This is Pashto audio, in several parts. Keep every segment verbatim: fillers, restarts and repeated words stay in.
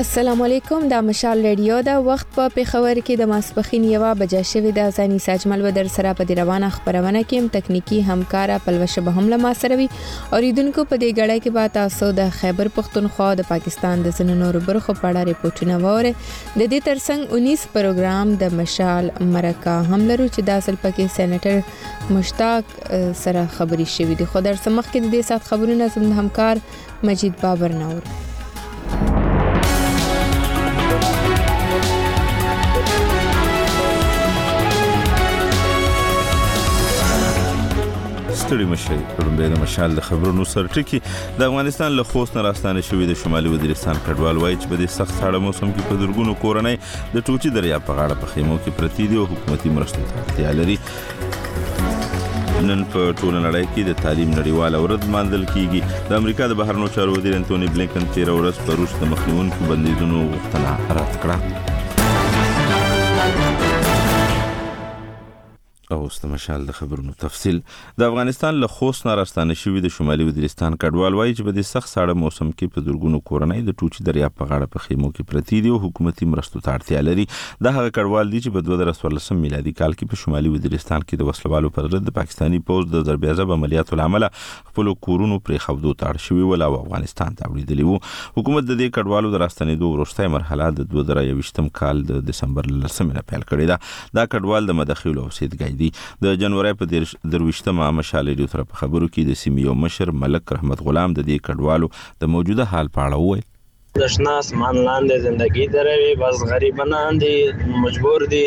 السلام علیکم، دا مشال ریډیو دا وخت په پیښور کې د ماسپخین یوه بجه شوې د ځاني ساجمل ودر سره په روانه خبرونه کې تکنیکی همکارا پلوشه به هم له سره وي. اوریدونکو په دې غړای کې به تاسو د خیبر پختونخوا د پاکستان د ځینو نورو برخو په اړه ریپورتونه وره. د دې ترڅنګ انیس پروګرام د مشال مرکه هم لرو چې د اصل پکې سېنیټر مشتاق سره خبري شوې دي. خو در سمخ کې د دې سات خبرونه زموږ همکار مجید بابر نور. ستړي مشي پرمبه د مشال د خبرونو سرټکی د افغانستان له خوست نه راستانه شوې د شمالي وزیرستان کډوال وایي چې په دې سخت ساړه موسم کې په درګونو کورنۍ د ټوچي دریا په غاړه په خیمو کې پرتی دي او حکومتي مرستو ته اړتیا لري. نن په ټول نړۍ کې د تعلیم نړیواله ورځ ماندل کیږي. د امریکا د بهرنیو چارو وزیر انټونی بلینکن تیر ورځ په روس د مخنیوونکو بندیزونو غوښتنه رد کړه. او استمشال د خبرونو تفصیل. د افغانستان له خوست نه راستانه شوې د شمالي وزیرستان کډوال وایي چې په دې سخت ساړه موسم کې په درګونو کورنۍ د ټوچي دریا په غاړه په خیمو کې پرتی دي او حکومتي مرستو ته اړتیا لري. دا هغه کډوال دي چې په دوه زره څوارلسم میلادي کال کې په شمالي وزیرستان کې د وسلوالو پر ضد د پاکستاني پوځ د ضربېعضب عملیاتو لامل خپل کورونو پرې خودو تاړ شوی ول او افغانستان ته وړي وو. حکومت د دې کډوالو د راستنېدو وروستۍ مرحله د دوه زره یوویشتم کال د دسمبر لسمه پیل کړې ده. دا کډوال د مداخلو اوسیدګۍ دي. د جنوري په درويشتمه مشال ریډیو سره په خبرو کې د سیمې مشر ملک رحمت غلام د دې کډوالو د موجوده حال په اړه وویل. دشنا اسمان لاندې زندگی دروي بس غریبانان دي مجبور دي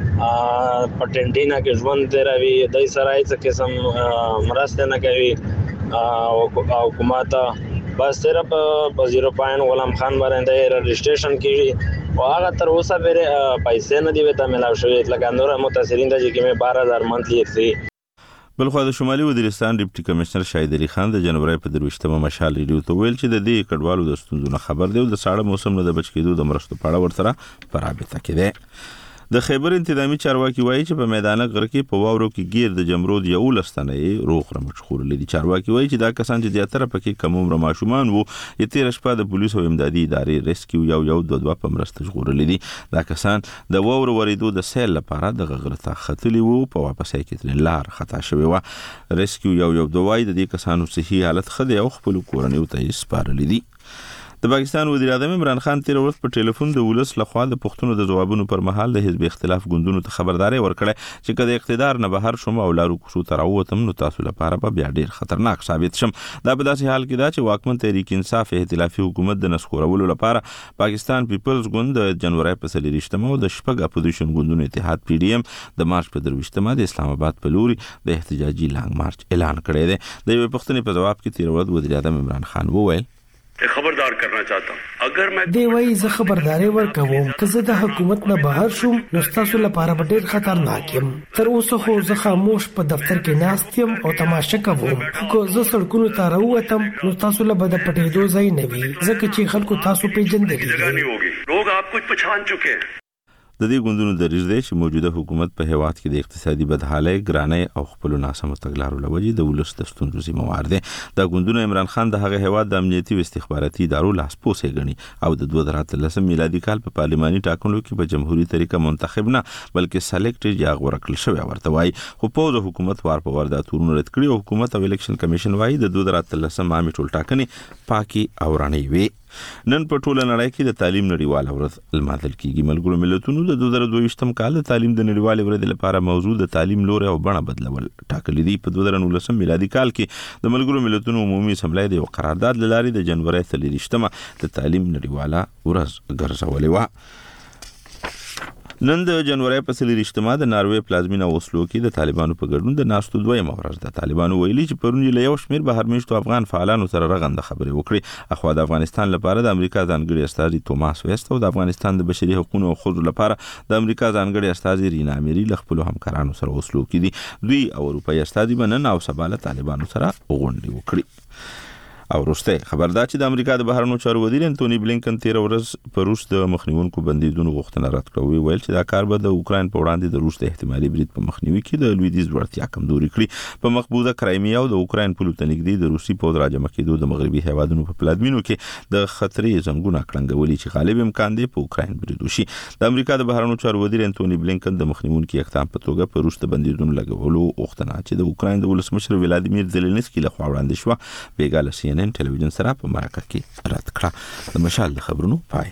پټنټینا کې ژوند دروي دای سره هیڅ قسم مرسته نه کوي او حکومت بس صرف په زیرو پاین غلام خان باندې رجسټریشن کیږي او هغه تر اوسه به پیسې نه دی وته ملاو شوی لکه نور متاثرین د چې کې بارہ هزار منتلی اکسي. بلخو د شمالي وزیرستان ډیپټي کمشنر شاهد علي خان د جنوري په درويشتمه مشال ریډیو ته ویل چې د دې کډوالو د ستونزو خبر دی او د ساړه موسم نه د بچ کېدو د مرستو په اړه ورسره په رابطه کې دی. د خیبر انتظامی چارواکي وایي چې په میدان غر کې په واورو کې گیر د جمرود یو لستنې روغ رمچخور لري. چارواکي وایي چې دا کسان چې زیاتره پکې کم عمر ماشومان وو یې تیر شپه د پولیسو امدادي ادارې ریسکیو یو یو دوه دوه په مرسته ژغورلي دي. دا کسان د واورو ورېدو د سیل لپاره د غر ته ختلي وو په واپسې کې تر لار خطا شوی و. ریسکیو یو یو دوه د دې کسانو صحي حالت خدای او خپل کورنیو ته سپارلي دي. د پاکستان وزیر اعظم عمران خان تیر ورځ په ټلیفون د ولس لخوا د پښتنو د جوابونو پر مهال د حزب اختلاف ګوندونو ته خبرداري ورکړه چې کله اقتدار نه بهر شوم او لارو کوڅو ته راووتم نو تاسو لپاره به بیا ډیر خطرناک ثابت شم. دا په داسې حال کې دا چې واکمن تحریک انصاف ائتلافي حکومت د نسخورولو لپاره پاکستان پیپلز ګوند د جنوري په څلورویشتمه او د شپږ اپوزیشن ګوندونو اتحاد پی ډی ایم د مارچ په درويشتمه د اسلام آباد په لوري د احتجاجي لانګ مارچ اعلان کړی دی. د یو پښتني په جواب کې تیر ورځ وزیر اعظم عمران خان وویل خبردار کرنا چاہتا ہوں اگر میں دی وای زه خبرداري ورکوم که زه د حکومت نه بهر شوم نو تاسو لپاره به ډیر خطرناک یم. تر اوسه خو زه خاموش په دفتر کې ناست یم او تماشه کوم. خو زه سړکونو ته راووتم نو تاسو له بد پټېدو ځای نه وي ځکه چې خلکو تاسو پیژندلی دي. لوگ آپ کو پہچان چکے ہیں. د دې ګوندونو دریځ دی چې موجوده حکومت په هیواد کې د اقتصادي بدحالۍ ګرانۍ او خپل ناسمو تګلارو لوجې د ولس د ستونزو ذمہوار دي. دا ګوندونه عمران خان د هغه هیواد د امنیتي او استخباراتي ادارو لاسپوڅې ګڼي او د دوه زره اتلسم میلادي کال په پارلماني ټاکنو کې په جمهوریت طریقه منتخب نه بلکې سلیکټ یا غوړه کړل شوی ورته وایي. خو په حکومت وار په ور د تورونو رد کړی او حکومت او الیکشن کمیشن وایي د دوه زره اتلسم عامه ټول ټاکنې پاکي او رڼې وي. نن په ټوله نړۍ کې د تعلیم نړیواله ورځ لمانځل کیږي. ملګرو ملتونو د دوه زره دوه کال د تعلیم د نړیوالې ورځې لپاره موضوع د تعلیم لوري او بڼه بدلول ټاکلې دي. په دوه زره نولسم میلادي کال کې د ملګرو ملتونو عمومي اسمبلی د قرارداد لاري د جنوري څلورویشتمه د تعلیم نړیواله ورځ ګرځولې و. نن د جنوري په څلورویشتمه د ناروې پلازمینه اوسلو کې د طالبانو په ګډون د ناستو دویمه ورځ ده. طالبانو ویلي چې پرون له یو شمېر بهرمېشتو افغان فعالانو سره رغنده خبرې وکړي. اخوا د افغانستان لپاره د امریکا ځانګړي استازي توماس ویست او د افغانستان د بشري حقوقو او ښځو لپاره د امریکا ځانګړي استازي رینا اميري له خپل همکارانو سره اوسلو کې دي. دوی او اروپایي استازي بنن او سبا له طالبانو سره غونډه وکړي. او وروسته خبر دا چې د امریکا د بهرنیو چارو وزیر انټونی بلینکن تیر ورځ په روس د مخنیوونکو بندیدونو غوښتنه رد کړه، ویل چې دا کار به د اوکراین په وړاندې د روس د احتمالي برید په مخنیوي کې د لویدیځ وړتیا کمزوري کړي. په مقبوضه کرایمیا او د اوکراین په لور نږدې د روسي پوځ راجمع کېدو د مغربي هیوادونو په پلازمینو کې د خطرې زنګونه کړنګولي چې غالب امکان دی په اوکراین برید وشي. د امریکا د بهرنیو چارو وزیر انټونی بلینکن د مخنیوونکو اقدام په توګه په روس د بندیدونو لګولو غوښتنه چې د اوکراین د ولسمشر ولادیمیر زيلنسکي له خوا وړاندې شو بیګاله سی ان ان ټلویزیون سره په مرکه کې رد کړه. د مشال د خبرونو پای.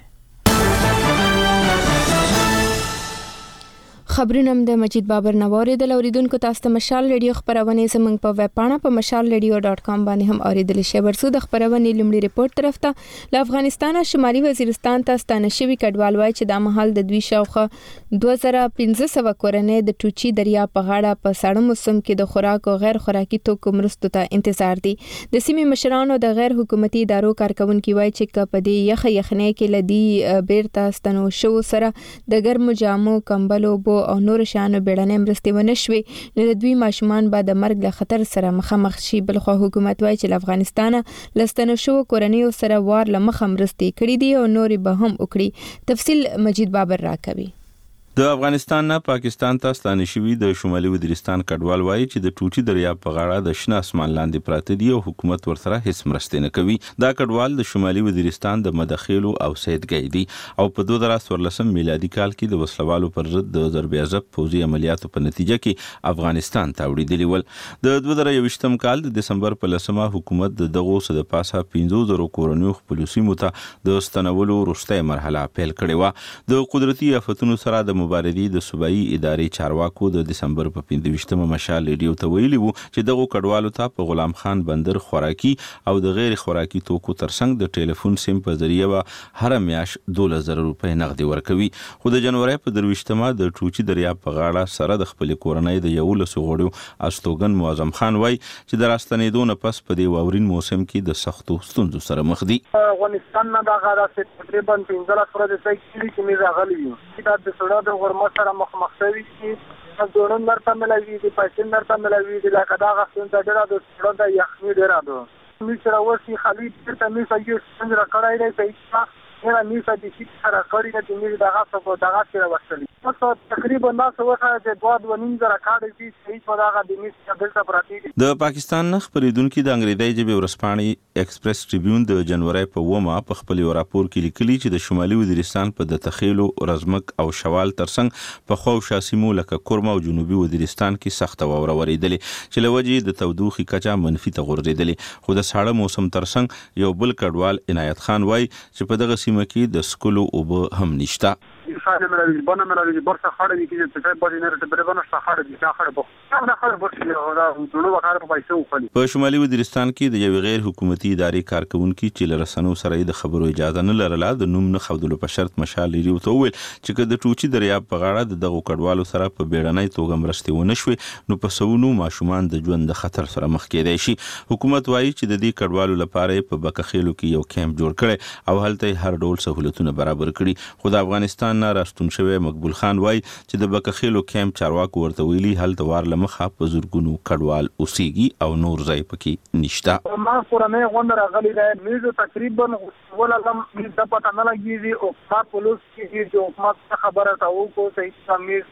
خبرونه د مجید بابر نواري د لوریدونکو تاسو ته مشال ریډیو خبرونه زمنګ په ویب پاڼه په مشال ریډیو ډاٹ کام باندې هم اوریدل شي. ورسو د خبرونه لومړی ریپورت طرف ته له افغانستان شمالي وزیرستان ته ستانه شوی کډوال وای چې د مهال د دوی شاوخه دوه زره پنځه سوه کورنۍ د ټوچي دریا په غاړه په ساړه موسم کې د خوراک او غیر خوراکي توکو مرستو ته انتظار دي. د سیمې مشرانو د غیر حکومتي ادارو کارکونکو وای چې په دې یخ یخنۍ کې لدی بیرته ستنو شو سره د ګرمو جامو کمبلو بو او نور شانو بیړنۍ مرستې ونه شوې نو د دوی ماشومان به د مرګ له خطر سره مخامخ شي. بل خو حکومت وایي چې افغانستان لستنو شو کورنیو سره وار له مخه مرستې کړې دي او نور به هم وکړي. تفصیل مجید بابر راکوي. د افغانستان نه پاکستان ته ستانه شوی د شمالي وزیرستان کډوال وایي چې د ټوټي دریا په غاړه د شنه اسمان لاندې پراته دي او حکومت ورسره هیڅ مرسته نه کوي. دا کډوال د شمالي وزیرستان د مداخلو او سیدګۍ دي او په دوه زره څوارلسم میلادي کال کې د وسلوالو پر ضد د ضربېعزب پوځي عملیاتو په نتیجه کې افغانستان ته وړي ول. د دوه زره یوویشتم کال د دسمبر په لسمه حکومت د دغو صد پاسه پنځه زره کورنیو خپل سیمو ته د ستنولو وروستۍ مرحله پیل کړې و. د قدرتي آفتونو سره د مبارزې د صوبایي ادارې چارواکو د دسمبر په پنځه ویشتمه مشال ریډیو ته ویلي وو چې دغه کډوالو ته په غلام خان بندر خوراکي او د غیر خوراکي توکو ترڅنګ د ټلیفون سیم په ذریعہ هر میاش دوله زره روپۍ نغدي ورکوي. خو د جنوري په درويشتمه د ټوچي دریا په غاړه سره د خپل کورنۍ د یو لسو غړو استوګن معظم خان وای چې د راستنېدو نه پس په دې واورین موسم کې د سختو ستونزو سره مخ دي. افغانستان نه دا غاړه چې تقریبا پنځه لس ورځې ځای کې مې راغلی یم دا د سړا د غرمه سره مخ مخ شوی چې ځوړن درته ملوي دي پیسې درته ملوي دي لکه دا غوښتل د ډېر د سړا د یخني ډېر اده مې سره وسی خالي ته مې سګي څنګه کړای دی چې نه مې سړي چې سره کړی دی مې دا غاښه دا غاښه وشتلی نو تقریبا ناس وخه د دوه دوه نیم زره کاډ دي چې په داغه د میس دلته پراتی دي. د پاکستان نه خبرېدونکو د انګریزي ژبې ورسپانې ایکسپریس ټریبیون د جنوري په ومه په خپل راپور کې لیکلي چې د شمالي وزیرستان په د تخیلو رزمک او شوال ترڅنګ په خو شاسمو لکه کورما او جنوبي وزیرستان کې سخت واوره ورېدلې چې لوجې د تودوخي کچا منفي ته غورځېدلې. خو د ساړه موسم ترڅنګ یو بل کډوال عنایت خان وای چې په دغه سیمه کې د سکولو او هم نشته. ساده مې بنا مې برسه خړې کې چې څه باندې نه رته بربنه خړې دي خړې بو دا خړې بو دا ټول وکړ په پیسو خپل. په شمالي وزیرستان کې د یو غیر حکومتي ادارې کارکونکو چې لرسنو سره د خبرو اجازه نه لرله د نوم نه خودلو په شرط مشال لري ته ویل چې کله د ټوچي دریا په غاړه دغه کډوالو سره په بیړنۍ توګه مرستې ونه شوې نو په سونو ماشومان د ژوند د خطر سره مخ کېدای شي. حکومت وایي چې د دې کډوالو لپاره په بکخېلو کې یو کیمپ جوړ کړي او هلته هر ډول سہولتونه برابر کړي. خو د افغانستان نه راستون شوی مقبول خان وای چې د بکخېلو کیمپ چارواکو ورته ویلي هلته وار لمخه په زورګونو کډوال اوسېږي او نور ځای پکې نشته. ما پرانه غونډه راغلی دی مې تقریبا ولهم د پته نه لګیږي او په پولیس کې چې حکومت خبره تاو کو چې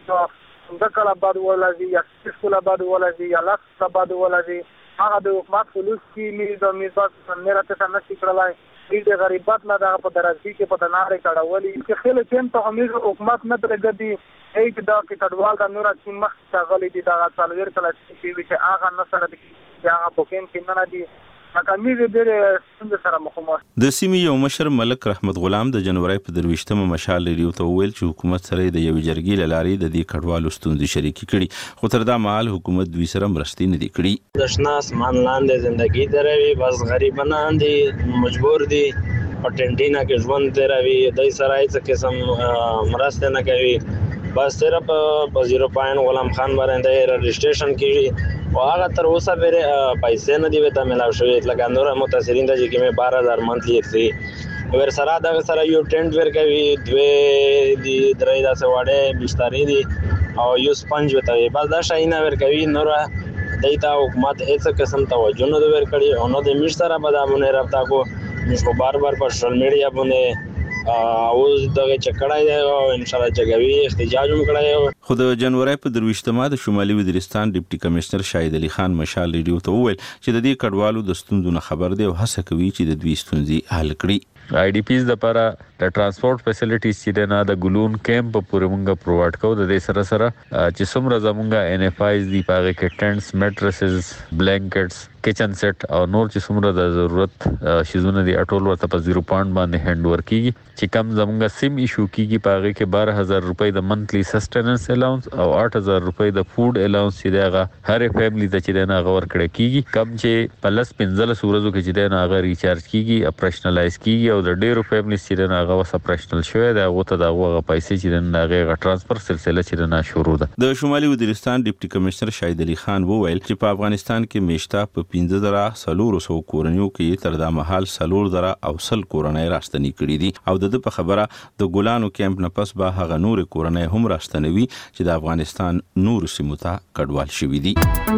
سمې د کله بعد ولازي یا سکول بعد ولازي یا لاس بعد ولازي هغه د حکومت پولیس کې مې د میزات څنګه ته نه شکړلای د غریبات نه د په درځي کې په دنارې کړهولي چې خله تیم ته همیشه حکومت نه درګدي هیڅ دا کې کډوال د نور چې مخ څغلي دي دا څلور کله چې هغه نه سره دي هغه په کوم کې نه دي د سیمې یو مشر ملک رحمت غلام د جنوري په درويشتمه مشال لري او ویل چې حکومت سره د یو جرګې لاري د دې کډوالو ستونزې شریکي کړي خو تر دا مال حکومت دوی سره مرستې نه دي کړي. د شنه اسمان لاندې ژوندۍ دروي بس غریبانان دي مجبور دي په ټنټینا کې ژوند دروي دای سره هیڅ قسم مرسته نه کوي بس صرف په زیرو پاین غلام خان باندې رجسټریشن کیږي او هغه تر اوسه به پیسې نه دی وته ملاو شوی لکه نور متاثرین د چې کې بارہ هزار منتلی اکسي ور سره دا سره یو ټینټ ور کوي دوی دی درې داسه وړه بسترې دي او یو سپنج وته بس دا شاینه ور کوي نور دیتا حکومت هیڅ قسم توجه نه ور کړی او نو د میش سره به دا باندې رابطه کو موږ بار بار په سوشل میډیا باندې او دغه چکړای دی او ان شاء الله جګوي احتجاج هم کړی. خو د جنوري په درويشتمه د شمالي وزیرستان ډیپټي کمشنر شاهد علي خان مشال ریډیو ته وویل چې د دې کډوالو د ستونزو نه خبر دی او هڅه کوي چې د دوی ستونزې حل کړي. آی ډی پیز د لپاره د ترانسپورت فیسیلیټیز چې نه د ګلون کیمپ پورې مونږه پرووایډ کوو د دې سره سره چې څومره زمونږه ان اف آیز دی پاره کې ټنټس میټریسز بلانکټس کچن سیټ او نور چې څومره د ضرورت شیزونه دی اټول ورته په زیرو پوینټ باندې هند ور کیږي چې کم زمونږه سیم ایشو کیږي پاره کې بارہ هزار روپۍ د منثلی سسټیننس الاونس او آٹھ هزار روپۍ د فود الاونس چې دغه هر فیملی ته چې نه غور کړی کیږي کم چې پلس پنځل سورزو کې چې نه غیر ریچارج کیږي اپریشنلایز کیږي او د ډیرو فیملی چې نه غو اپریشنل شوی دا غوته دا غوغه پیسې چې نه غیر ترانسفر سلسله چې نه شروع ده. د شمالي وزیرستان ډیپټي کمشنر شاهد علي خان وویل چې په افغانستان کې میشته په پنځه زره سلور سو کورنیو کې تر دا مهال سلور زره او سل کورنۍ راستنی کړي دي او د په خبره د ګلانو کیمپ نه پس به هغه نور کورنۍ هم راستنوي چې د افغانستان نور سیمو ته کډوال شوي دي.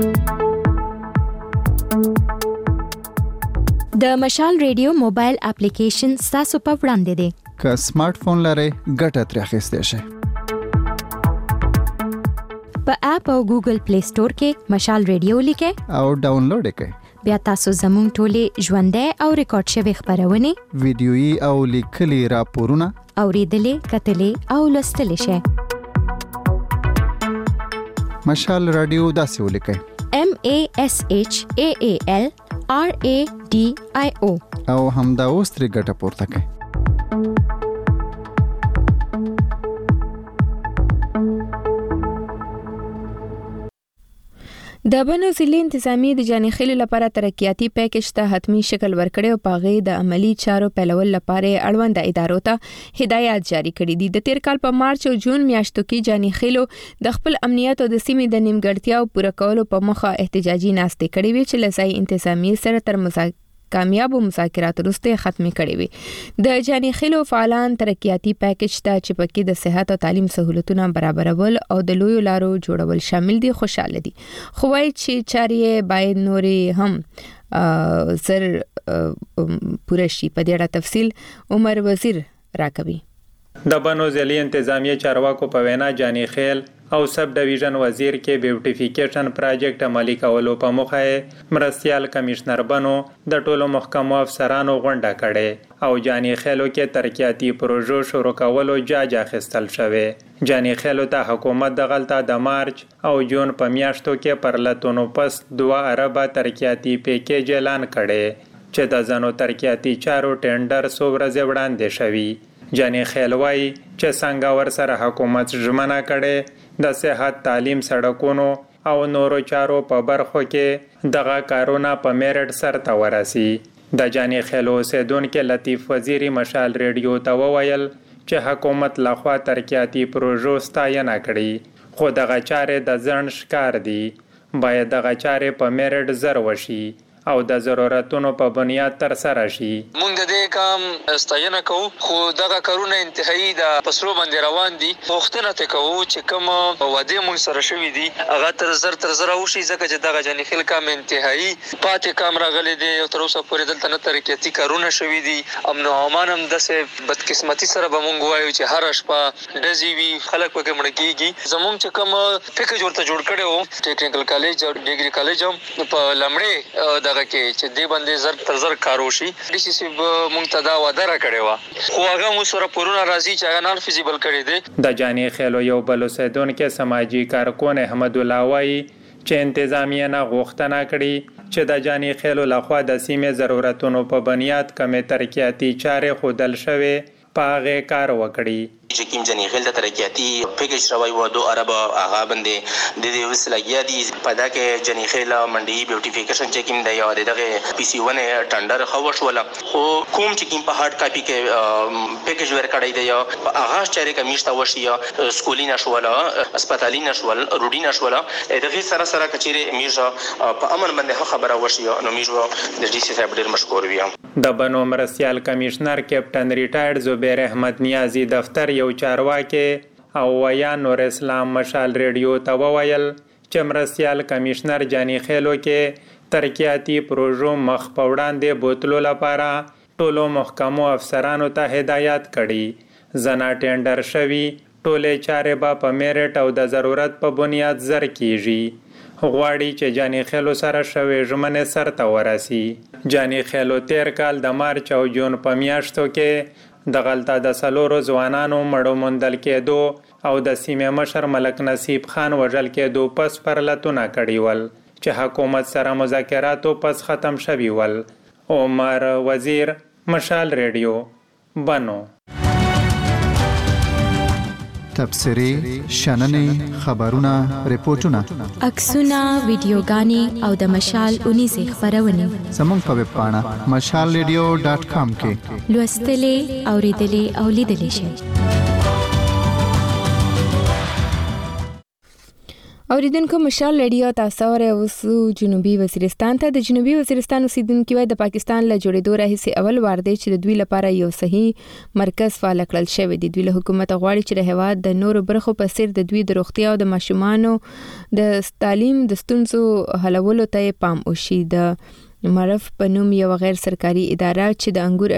د مشال ریډیو موبایل اپلیکیشن تاسو په وړاندې دی. که سمارټ فون لرئ ګټه ترې اخیستی شئ. په اپ او ګوګل پلی سٹور کې مشال ریډیو لیکئ او ډاونلوډ کړئ. بیا تاسو زموږ ټولې ژوندۍ او ریکارډ شوي خبرونه ویډیويي او لیکلي راپورونه اوریدلې کتلې او لوستلې شئ. مشال رادیو داسې ولیکئ M A S H A A L R A D I O او همدا اوس ترې ګټه پورته کړئ. د بنو ضلع انتظامی د جاني خیل لپاره ترقیاتی پیکیج ته حتمی شکل ورکړي او پاغې د عملی چارو پیلول لپاره اړوند ادارو ته هدایات جاری کړي دي. د تیر کال په مارچ او جون میاشتو کې جاني خیل د خپل امنیت او د سیمې د نیمګړتیاو پوره کولو په مخه احتجاجي ناستې کړې وي چې لزای انتظامی سره تر مذاکرات کامیاب مذاکرات وروسته ختمي کړي وي. د جاني خیلو فعالان ترقیاتی پیکیج ته چې پکې د صحت او تعلیم سہولتونه برابرول او د لویو لارو جوړول شامل دي خوشاله دي. خو وايي چې چارې باید نورې هم زر پوره شي. په دې اړه تفصیل عمر وزیر راکوي. د بنو ضلع انتظامی چارواکو په وینا جاني خیل او سب ډیویژن وزیر کې بیوټیفیکیشن پروجیکټ عملی کولو په موخه مرستيال کمشنر بنو د ټولو محکمو افسرانو غونډه کړي او جاني خیلو کې ترقیاتی پروژو شروع کولو جاج اخیستل شوی. جاني خیلو ته حکومت د غلطه د مارچ او جون په میاشتو کې پر لتونو پس دوه اربه ترقیاتی پیکیج اعلان کړي چې د ځانو ترقیاتی چارو ټینډر سو ورځې وړاندې شوی. جاني خیل وايي چې څنګه ور سره حکومت ژمنه کړي د صحت تعلیم سړکونو او نورو چارو په برخو کې دغه کارونه په میرټ سره ورسي. د جاني خیل اوسیدونکو لطیف وزیری مشال ریډیو ته وویل چې حکومت لخوا ترقیاتی پروژو ستاینه کړي خو دغه چارې د ځن ښکار دي. باید دغه چارې په میرټ زر وشي او د ضرورتونو په بنیاد تر سره شي. مونږ د دې کام ستاینه کوو خو دغه کارونه انتهایی د پسرو باندې روان دي. وختونه ته کوو چې کوم وعده مونږ سره شوې دي هغه تر زر تر زر وشي ځکه چې دغه جاني خیل کام انتهایی پاتې کام راغلي دي او تر اوسه پورې دلته نه ترقیاتی کارونه شوې دي. امن او امان هم داسې بدقسمتي سره به مونږ وایو چې هر شپه ډزې وي خلک پکې مړ کېږي. زموږ چې کوم پیکیج ورته جوړ کړی وو ټیکنیکل کالج او ډیګري کالج هم په لمړې د کې چې دې باندې زر تر زر کار وشي. ډي سي سي مونږ ته دا وعده راکړې وه خو هغه مو سره پورونه راځي چې هغه نان فیزیبل کړی دی. د جاني خیلو یو بل اوسیدونکو سماجی کارکون احمد الله وايي چې انتظامیه نه غوښتنه کړې چې د جاني خیلو لخوا د سیمې ضرورتونو په بنیاد کمې ترقیاتی چارې خودل شوي په هغه کار وکړي. چې کوم جاني خیل د ترقیاتی پیکیج راوي و دوه ارب هغه باندې د دې وسلګیا دي په دا کې جاني خیل منډي بیوټیفیکیشن چې کوم د یو دغه پی سی ون ټندر خوښ ولا خو کوم چې کوم په هارد کاپی کې پیکیج ورکړی دی هغه چارې کمیشته وشي سکولي نشول هسپتالي نشول روډي نشول دغه سره سره کچېره میژه په امن باندې خبره وشي نو میژه د ډي سي صاحب ډیر مشکور ویم. د بنو مرستيال کمشنر کیپټن ریټایرډ زبیر احمد نیازی دفتر یو چارواکي او ویا نور اسلام مشال ریډیو ته وویل چې مرستیال کمشنر جانی خیلو کې ترقیاتی پروژو مخ په وړاندې بوتلو لپاره ټولو محکمو افسرانو ته هدایت کړي. زنا ټینډر شوي ټولې چارې به په میرټ او د ضرورت په بنیاد زر کیږي. غواړي چې جانی خیلو سره شوی ژمنې سرته ورسي. جانی خیلو تیر کال د مارچ او جون په میاشتو کې د غلطه د څلورو ځوانانو مړو موندل کېدو او د سیمې مشر ملک نصیب خان وژل کېدو پس پرلتونه کړي ول چې حکومت سره مذاکراتو پس ختم شوي ول. عمر وزیر، مشال ریډیو، بنو. تبصری، شننې، خبرونه، ریپورتونه، عکسونه، ویډیوګانې او د مشال اونیزې خبرونه زموږ په ویب پاڼه مشال ریډیو ډاټ کام کې لوستلې، اوریدلې او لیدلې شئ. اوریدونکو، مشال ریډیو تاسو اوسو جنوبي وزیرستان ته. د جنوبي وزیرستان اوسیدونکو د پاکستان له جوړېدو راهیسې اول وار دی چې د دوی لپاره یو صحیح مرکز فعال کړل شوی دی. دوی له حکومت غواړي چې د هیواد د نورو برخو په څیر د دوی د روغتیا او د ماشومانو د تعلیم د ستونزو حلولو ته پام وشي. د معرف په نوم یو غیر سرکاري اداره چې د انګور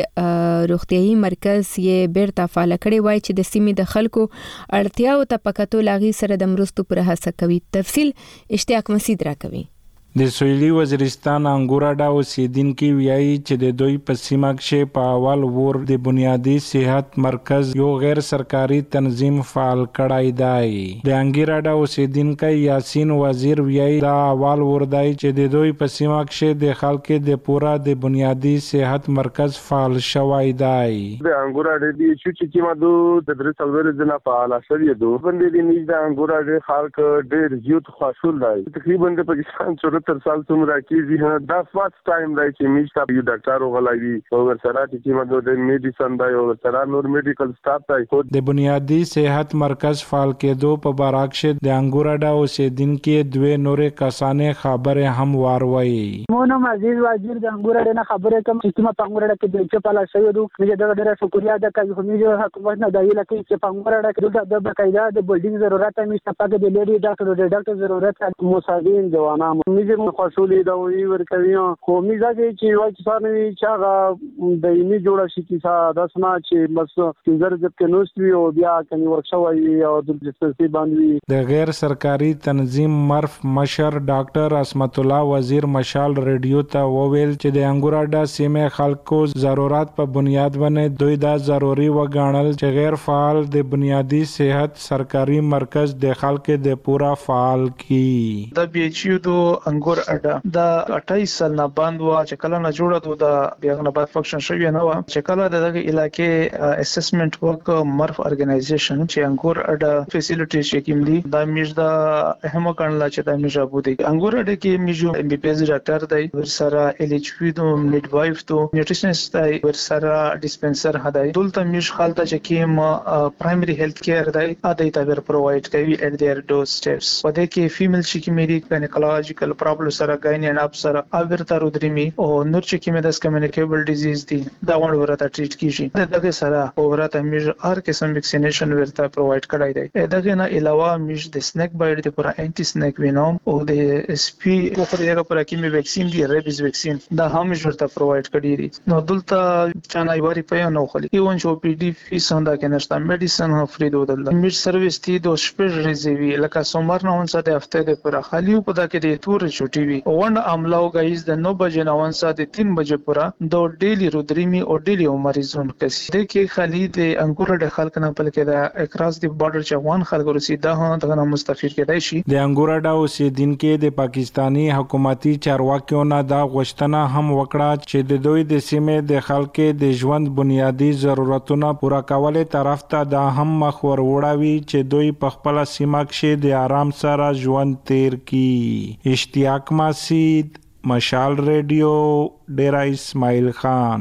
اډې روغتيایي مرکز یې بیرته فعال کړی وای چې د سیمې د خلکو اړتیاو ته پکاتو لاغي سره د مرستو پر هڅه کوي. تفصیل اشتیاق مسید راکوي. د سویلي وزیرستان انګور اډا اوسیدونکو ویایي چې د دوی په سیمه کې په اول ور د بنیادی صحت مرکز یو غیر سرکاري تنظیم فعال کړای دی. د انګور اډا اوسیدونکو یاسین وزیر ویایي دا اول ور دی چې د دوی په سیمه کې د خلکو د پورا د بنیادی صحت مرکز فعال شوی دی. د انګور اډې د چې چې مادو د درې څلور ځله فعال شوی دی. باندې د نیز د انګور اډې خلک ډېر زیات خوشحال دي. تقریبا د پاکستان څخه تر سال څومره کېږي دا فرست ټایم دی چې موږ ته یو ډاکټر وغلاوي او ورسره چې موږ د میډیسن دی او ورسره نور میډیکل سټاف دی. د بنیادی صحت مرکز فعال کېدو په بارکشه د انګور اډا اوسیدونکو دوه نورې کسانې خبره هم واروي. مو نوم عزیز وزیر د انګور اډا نه خبره کوم چې ما په انګور اډا کې د چپاله شوی دوه موږ د ډېر شکریا ادا کوي خو موږ حکومت نه دایله کې چې په انګور اډا کې د بقایده د بلډینګ ضرورت هم شته، پکې د لیډي ډاکټر د ډاکټر ضرورت مساعدین جوانان موږ خوشحالي دا وی ورکوي. خو موږ ځکه چې وایي چې نه چې هغه د یمي جوړه شي چې دا سنا چې بس زر جب کې نوستوي او بیا کني ورکشوي او د دسترسي باندې د غیر سرکاري تنظیم مرف مشر ډاکټر اسمت الله وزیر مشال ریډیو ته وویل چې د انګور اډا سیمه خلکو ضرورت په بنیاد باندې دوی دا ضروري وګڼل چې غیر فعال د بنیادی صحت سرکاري مرکز د خلکو د پورا فعال کی. د بي ایچ یو دو انګور اډا د اټایس سال نه باندې وا چې کله نه جوړه د بیا نه بعد فنکشن شوی نه و چې کله دغه علاقې اسسمنت ورک مرف ارګنایزیشن چې انګور اډا فیسیلیټی چې کوم دي دا میج د اهم کڼل چې د میج ابو دي انګور اډا کې میجو ام بي پی ایس ډاکټر دی ورسره ال ایچ پی دو میډ وایف تو نیوټریشنست دی ورسره ډیسپنسر هداي دلته میج خالته چې کوم پرایمری هیلث کیر دی اده ته ور پرووایډ کوي اټ دیئر ډور سټیپس په دې کې فیمیل چې کوم دي ګاینیکولوژیکل پرابلم سره ګاینی ان اپ سره اوورته رودريمي او نور چې کومه د کمیونیکیبل ډیزیز دي دا وړ ورته ټریټ کیږي. دغه سره ورته میج هر قسم ویکسینیشن ورته پرووایډ کړای دی. دغه نه علاوه میج د سنیک بایټ د پر انټي سنیک وینوم او د اس پی په دغه پر کومه ویکسین دی ریبیز ویکسین دا هم ورته پرووایډ کړی دي. نو دلته چانای واری په نو خلی ایون چې پی ډی فیس هم دا کنهشته میډیسن هم فری دودل میج سرویس تی دو شپږ ریزوی لکه سومر نه ونسه د هفته د پر خالی په دا کې د تور چوټي وی ون عملو گایز د نو بجې نه ونسه د تین بجې پورا د ډیلی رودريمي او ډیلی مریضون کسي د کې خالی د انګور د خلک نه بلکې د اکراس د بارډر چوان خلک رسیدا هم دغه مستفید کېدای شي. د انګور اډا اوسیدونکو د پاکستانی حکومتي چارواکیو نه دا غوښتنه هم وکړه چې د دوی د سیمې د خلکو د ژوند بنیادی ضرورتونه پوره کولو طرف ته دا هم مخ ور وړاوي چې دوی په خپل سیمه کې د آرام سره ژوند تیر کړي. اشتیاق مسید، مشال ریډیو، ډیرا اسماعیل خان.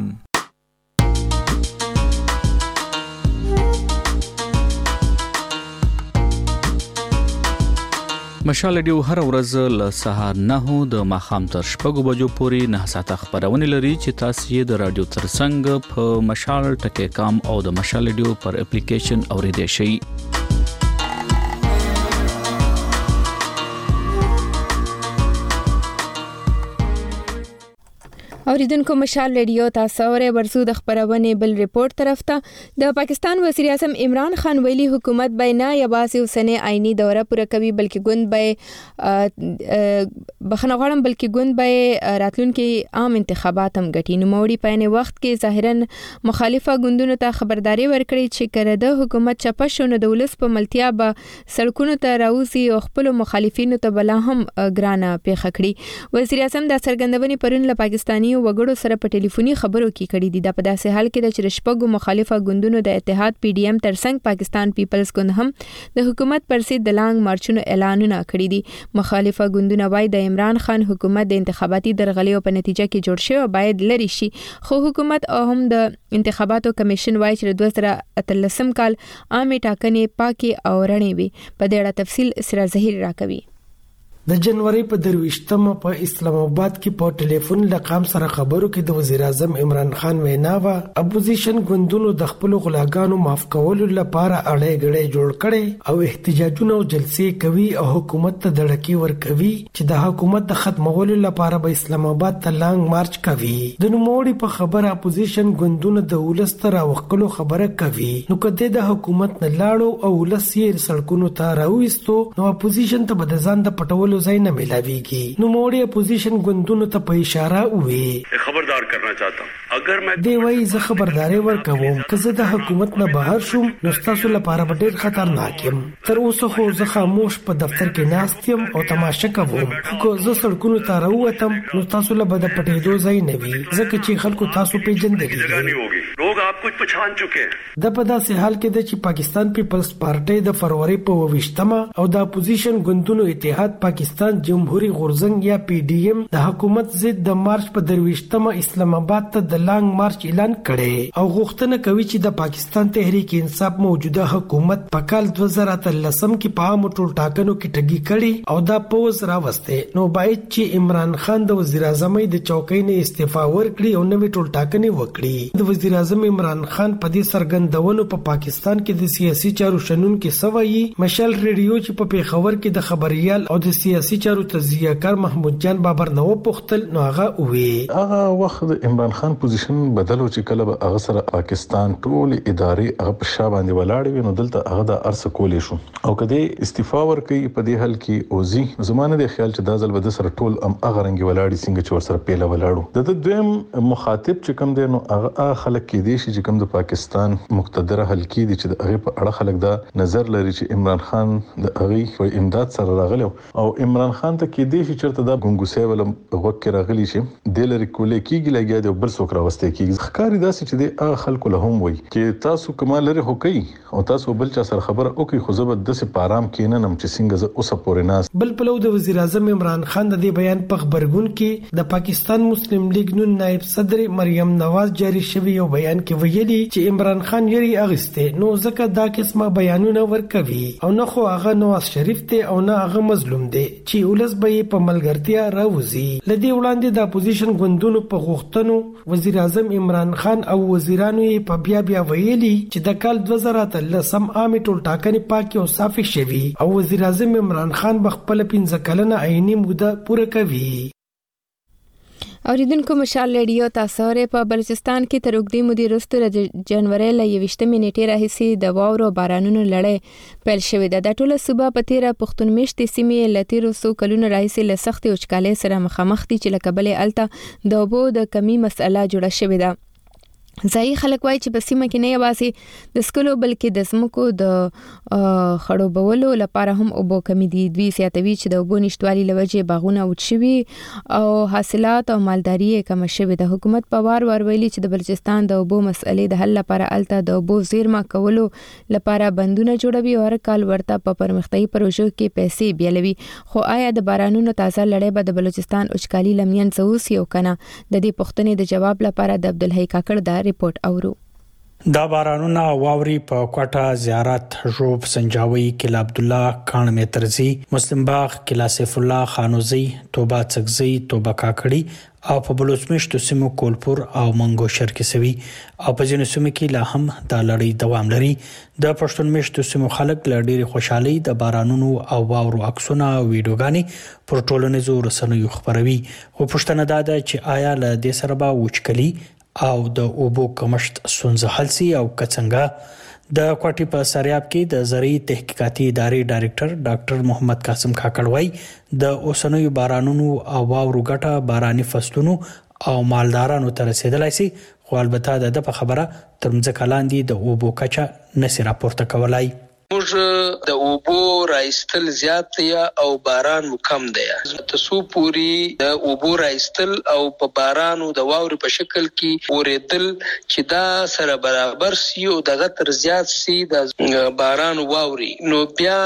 مشال ریډیو هر ورځ له سهار نه د ماښام تر شپږو بجو پورې نه ساعته خبرونه لري چې تاسو یې د رادیو ترڅنګ په مشال ټکی کام او د مشال ریډیو پر اپلیکیشن اوریدئ شئ. اوریدونکو مشال ریډیو تاسو اورئ ورسو د خبرونه بل ریپورت طرف ته د پاکستان وزیر اعظم عمران خان ویلي حکومت به نه یوازې اوسنۍ آئینی دوره پوره کوي بلکې ګوند به بخنه غواړم بلکې ګوند به راتلونکي عام انتخابات هم ګټي. نو موري په نه وخت کې ظاهرا مخالفه ګوندونو ته خبرداري ورکړي چې کړه د حکومت چپه شونه د ولس په ملتیا به سړکونو ته راوځي او خپل مخالفینو ته بلا هم ګرانه پیښ کړي. وزیر اعظم د سرګندونې پرون له پاکستاني وګړو سره په ټلیفوني خبرو کې کړي دي. د په داسې حال کې د چرشپګو مخالفه ګوندونو د اتحاد پی ډی ایم ترڅنګ پاکستان پیپلز ګوند هم د حکومت پر ضد د لانګ مارچونو اعلانونه کړي دي. مخالفه ګوندونه وايي د عمران خان حکومت د انتخاباتي درغلیو په نتیجه کې جوړ شوی باید لري شي، خو حکومت او هم د انتخاباتو کمیشن وايي چې د دوه زره اتلسم کال عامه ټاکنې پاکي او رڼې وي. په دې اړه تفصیل سره ظهیر راکوي. د جنوري په درويشتمه په اسلام آباد کې په ټلیفون لقام سره خبرو کې د وزیر اعظم عمران خان وینا وا اپوزیشن ګوندونو د خپل غلاګانو معاف کولو لپاره اړې غړې جوړ کړي او احتجاجونه او جلسې کوي او حکومت ته دړکی ور کوي چې د حکومت د ختمولو لپاره به اسلام آباد ته لانګ مارچ کوي. د نوموړي په خبره اپوزیشن ګوندونو د ولستر وکړو خبره کوي. نو کده د حکومت نه لاړو او ولسیر سړکونو ته راوېستو نو اپوزیشن ته به ځان د پټولو ځای نه ملاويږي. نو موړي اپوزیشن ګوندونو ته په اشاره وې خبردار کرنا چاہتا ہوں اگر میں دی وای زه خبرداري ورکوم که زه د حکومت نه بهر شوم نو تاسو لپاره به ډېر خطرناک یم. تر اوسه خو زه خاموش په دفتر کې ناست یم او تماشه کوم. خو زه سړکونو ته راووتم نو تاسو له بده پټېدو ځای نه وي ځکه چې خلکو تاسو پیژندلې لوگ آپ کو پہچان چکے ہیں. د په داسې حال کې د چې پاکستان پیپلز پارټي د فروری په ویشتمه او د اپوزیشن ګوندونو اتحاد پاکستان جمهوریت غورزنګ یا پی ډی ایم د حکومت ضد د مارچ په درويشتمه اسلام آباد ته د لانګ مارچ اعلان کړي او غوښتنه کوي چې د پاکستان تحریک انصاف موجوده حکومت په کال دوه زره اتلسم کې په عام ټول ټاکنو کې ټګي کړي او دا پوز راوسته. نو باید چې عمران خان د وزیر اعظم د چوکۍ نه استعفا ورکړي او نوې ټول ټاکنې وکړي. د وزیر اعظم عمران خان په دې سرګندونو په پاکستان کې د سیاسي چارو شنن کې سوي مشال ریډیو چې په پیښور کې د خبريال او د سیاسي چارو تجزیه کار محمود جان بابر نو پختل نو هغه وی هغه وخت عمران خان پوزیشن بدلو چې کله به هغه سره پاکستان ټول ادارې هغه په شا باندې ولاړ وي نو دلته هغه د ارس کولې شو او کله استعفا ورکړي په دې حل کې اوزي زمانه د خیال چې د ځل بده سره ټول ام هغه رنګ ولاړی څنګه چې ور سره پیله ولاړو د دویم مخاطب چې کم دی نو هغه خلک کې دي چې کوم د پاکستان مقتدره حل کې دي چې د هغه په اړه خلک دا نظر لري چې عمران خان د هغه په امداد سره راغلی او عمران خان ته کې دي چې چرته د ګونګوسه ول وګ راغلی شي د لری کولې کېږي لګیا دی بل څوک راوستي کېږي ښکاری داسې چې د هغه خلکو له هم وي چې تاسو کمال لري هوکي او تاسو بل چا سره خبره وکي خو زبر د سه پارام کیننم چې څنګه ز اوسه پورې ناس. بل پلو د وزیر اعظم عمران خان د دې بیان په خبرګون کې د پاکستان مسلم لیگ نون نائب صدر مریم نواز جاری شوی یو بیان کې ویلي چې عمران خان یری اغسته نو ځکه دا قسمه بیانونه ورکوي او نه خو هغه نواز شریف ته او نه هغه مظلوم دی چې ولس به په ملګرتیا راوځي. لدی وړاندې د اپوزیشن ګوندونو په غوښتنو وزیر اعظم عمران خان او وزیرانو یې په بیا بیا ویلي چې د کال دوه زره اتلسم عامه ټول ټاکنې پاکي او صافي شوي او وزیر اعظم عمران خان بخپل پنځه کلنه عیني موده پوره کوي. اوریدونکو مشال ریډیو تاسو لري په بلوچستان کې تر وګړي مودې وروسته د جنوري ل یوشتمې نیټې راهیسې د واورو بارانونو لړۍ پیل شوې ده. د ټوله صوبه په تیره پښتون میشتې سیمې لتیرو سو کلونو راهیسې له سختې وچکالۍ سره مخامخ دي چې لکه بلې الته د اوبو د کمی مسله جوړه شوې ده. ځای خلک وایي چې په سیمه کې نه یوازې د سکلو بلکې د زمکو د خړوبولو لپاره هم اوبو کمی دي. دوی زیاتوي چې د اوبو نشټوالي لوجې باغونه وچ شوي او حاصلات او مالداري کم شوي. د حکومت په وار وار ویلي چې د بلوچستان د اوبو مسلې د حل لپاره الته د اوبو زیرمه کولو لپاره بندونه جوړوي او هر کال ورته په پرمختیايي پروژو کې پیسې بیلوي. خو آیا د بارانونو تازه لړۍ به د بلوچستان وچکالي لمین څه وسی او کنه؟ د دې پوښتنې د جواب لپاره د عبدالحی کاکړ دا ریپورت اورو. دا بارانونه واوري په کوټه زیارت ژوب سنجاوي کلا عبد الله خان میترزي مسلم باغ کلا سیف الله خانوزي توبه څګزي توبه کاکړي او په بلوچمشت سیمو کولپور او منګو شرق سوي او په ځینو سیمو کې لا هم د لړۍ دوام لري. د پښتون مشت سیمو خلک له ډېری خوشحالي د بارانونو او واورو عکسونه او ویډیوګانې پر ټولنیزو رسنیو خبروي. خو پښتنه دا ده چې آیا له دې سره به وچکلي او د اوبو کمښت ستونزه حل سي او کڅنګه. د کوټي په سریاب کې د زرعي تحقیقاتي ادارې ډایریکټر ډاکټر محمد قاسم کاکړ وایي د اوسنوي بارانونو او واورو ګټه باراني فصلونو او مالدارانو ته رسیدلای سي، خو البته د په خبره تر مځکه لاندې د اوبو کچه نسی راپورته کولای. موږ د اوبو راایستل زیات یا او باران کم دی. تاسو پوری د اوبو راایستل او په بارانو د واوري په شکل کې اوریدل چې دا سره برابر سی او دغه تر زیات سی د باران واوري، نو بیا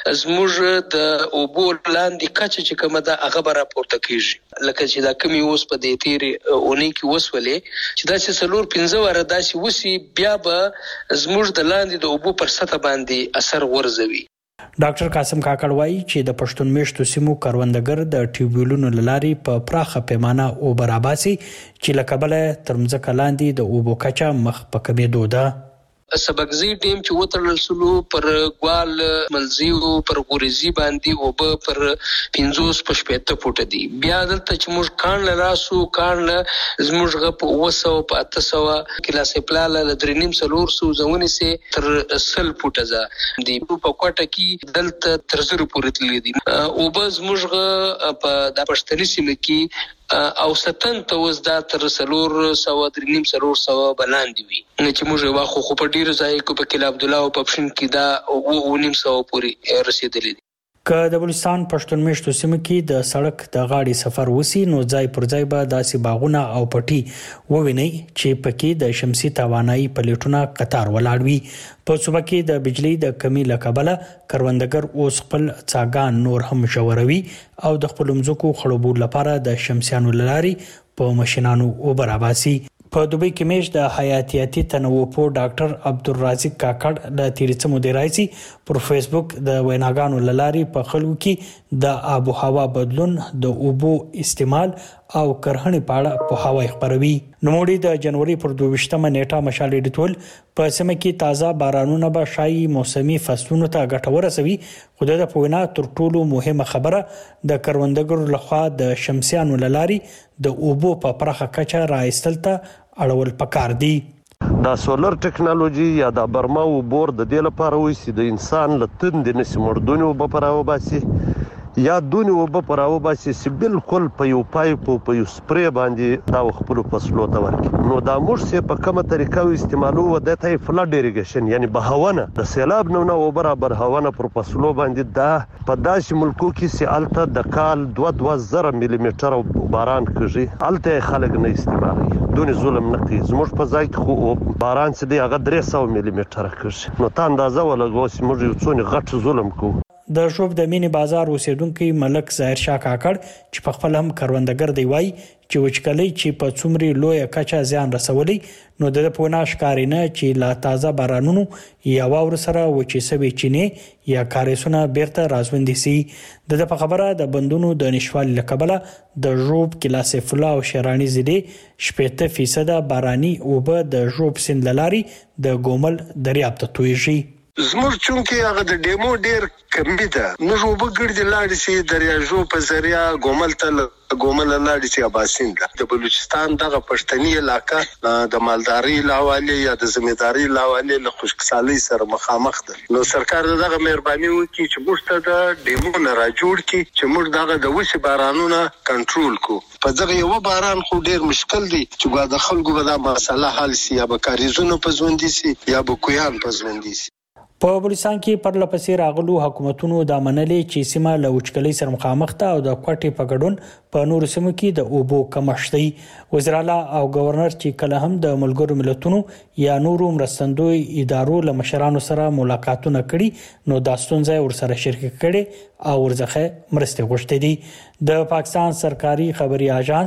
زموږ د اوبو لاندې کچه چې کومه ده هغه به راپورته کیږي. لکه چې دا کمی اوس په دې تیرې اونۍ کې وسولې چې دا چې څلور پنځه واره داسې وسی، بیا به زموږ د لاندې د اوبو پر سطح باندې اثر ورزوي. ډاکټر قاسم کاکړ وایي چې د پښتون مشتو سیمو کروندګر د ټیوبویلونو لاري په پراخه پیمانه او براباسي چې لکبله تر مځکه لاندې د اوبو کچه مخ په کمیدو ده. سبکزي ټیم چې وتړل سلو پر ګوال ملزیو پر غوريزي باندې او په پر پنځوس په شپږ فوټه دي. بیا دلته چې موږ کان لراسو کان زموږ غ په وسو په اته سو کلاسې پلاله د درنیم سلور سو ځونه سي تر سل فوټه ځه دي. په کوټه کې دلته تر زر پورې تللی دي او بز موږ غ په د پښتني سیمه کې او ستن ته وز دا تر سلور سو درنیم سلور سو بلاندې وي. نه چې موږ واخو خو په ډیرو ځای کې په کلا عبد الله او په پښین کې دا او نیم سو پورې رسیدلې دي. که د بلوچستان پښتون مشتو سیمه کې د سړک د غاړې سفر وسی نو ځای پر ځای به داسې باغونه او پټي وویني چې پکې د شمسي توانایي پلیټونه قطار ولاړ وي. په صوبه کې د بجلی د کمی لکبله کروندګر اوس خپل څاګان نور هم شوروي او د خپل مځکو خړوبو لپاره د شمسيانو لاري په ماشينانو او براباسي. په دوبۍ کې مېش د حیاتیاتي تنوع په ډاکټر عبدالرازق کاکړ د تیریڅ مدیرایسي پر فیسبوک د ویناګانو لاري په خلکو کې د آب او هوا بدلون د اوبو استعمال او کرهڼې په اړه په هوا خبروي. نوموړي د جنوري پر دوه نیټه مشال ایډیټول په سیمه کې تازه بارانونه به شایي موسمي فصلونو ته ګټه ورسوي. خو د پوینا تر ټولو مهمه خبره د کروندګرو لخوا د شمسيانو لاري د اوبو په پرخه کچه راایستل ته اړول پکار دي. دا سولر ټیکنالوژي یا د برما او بور د دې لپاره وي چې د انسان لتند نسی مردونی او بپراو باسي یا دونی او بپراو باسي چې بالکل په یو پایپ په یو سپری باندې دا خپل فصلو ته ورکړي. نو دا موږ په کومه طریقه استعمالو و د ته فلډ ایریګیشن یعنی بهونه د سیلاب نو نو برابر هونه پر فصلو باندې دا په داسې ملکو کې چې الته د کال دوه دوه زره ملي متر باران کیږي الته خلک نه استعمالوي. دونی ظلم نه کوي. زموږ په ځای کې خو باران چې دی هغه درې سوه ملي متر کیږي. نو تا اندازه ولګوي چې موږ یو څونه غټ ظلم کوو. د شوب د مینی بازار اوسیدونکو ملک ظاهر شاه کاکړ چې په خپل هم کروندګر دی وای چې وچکلي چې په څومره لوی کچا زیان رسولي نو د پونه ښکارینه چې لا تازه بارانونو یا واور سره وچې سوي چینه یا کاریسونه بیرته رازوندي سي. د په خبره د بندونو د نشوال لکبله د ژوب کلاسه فلا او شرانی زیدي شپږ فیصد باراني او به د ژوب سیند لاري د ګومل دریاب ته تویږي. زموږ چونکې هغه د ډیمو ډیر کمی ده. موږ وبګړدي لاړ شي دریاجو په ذریعہ ګومل ته ګومل لاړ شي اباسین ده. د بلوچستان دغه پښتني علاقہ د مالداري لاواله یا د زمینداري لاواله له خوشحالي سره مخامخ ده. نو سرکار دغه مهرباني وکړي چې موږ ته د ډیمو نه راجوړ کړي چې موږ دغه د وسی بارانونه کنټرول کو. په دغه یو باران خو ډیر مشکل دی چې د خلکو به دا مسله حل شي یا به کاریزونه په ژوندۍ شي یا به کویان په ژوندۍ شي. په بلوچستان کې پر لپسې راغلو حکومتونو د منلې چې سیمه له وچکلۍ سره مخامخ ده او د کوټې په ګډون په نور سیمو کې د اوبو کمښت دی. وزیر اعلی او گورنر چې کله هم د ملګرو ملتونو یا نورو مرستندوی ادارو له مشرانو سره ملاقاتونه کړي نو دا ستونزې ورسره شریک کړي او ورڅخه مرسته غوښتې دي. د پاکستان سرکاري خبري اژانس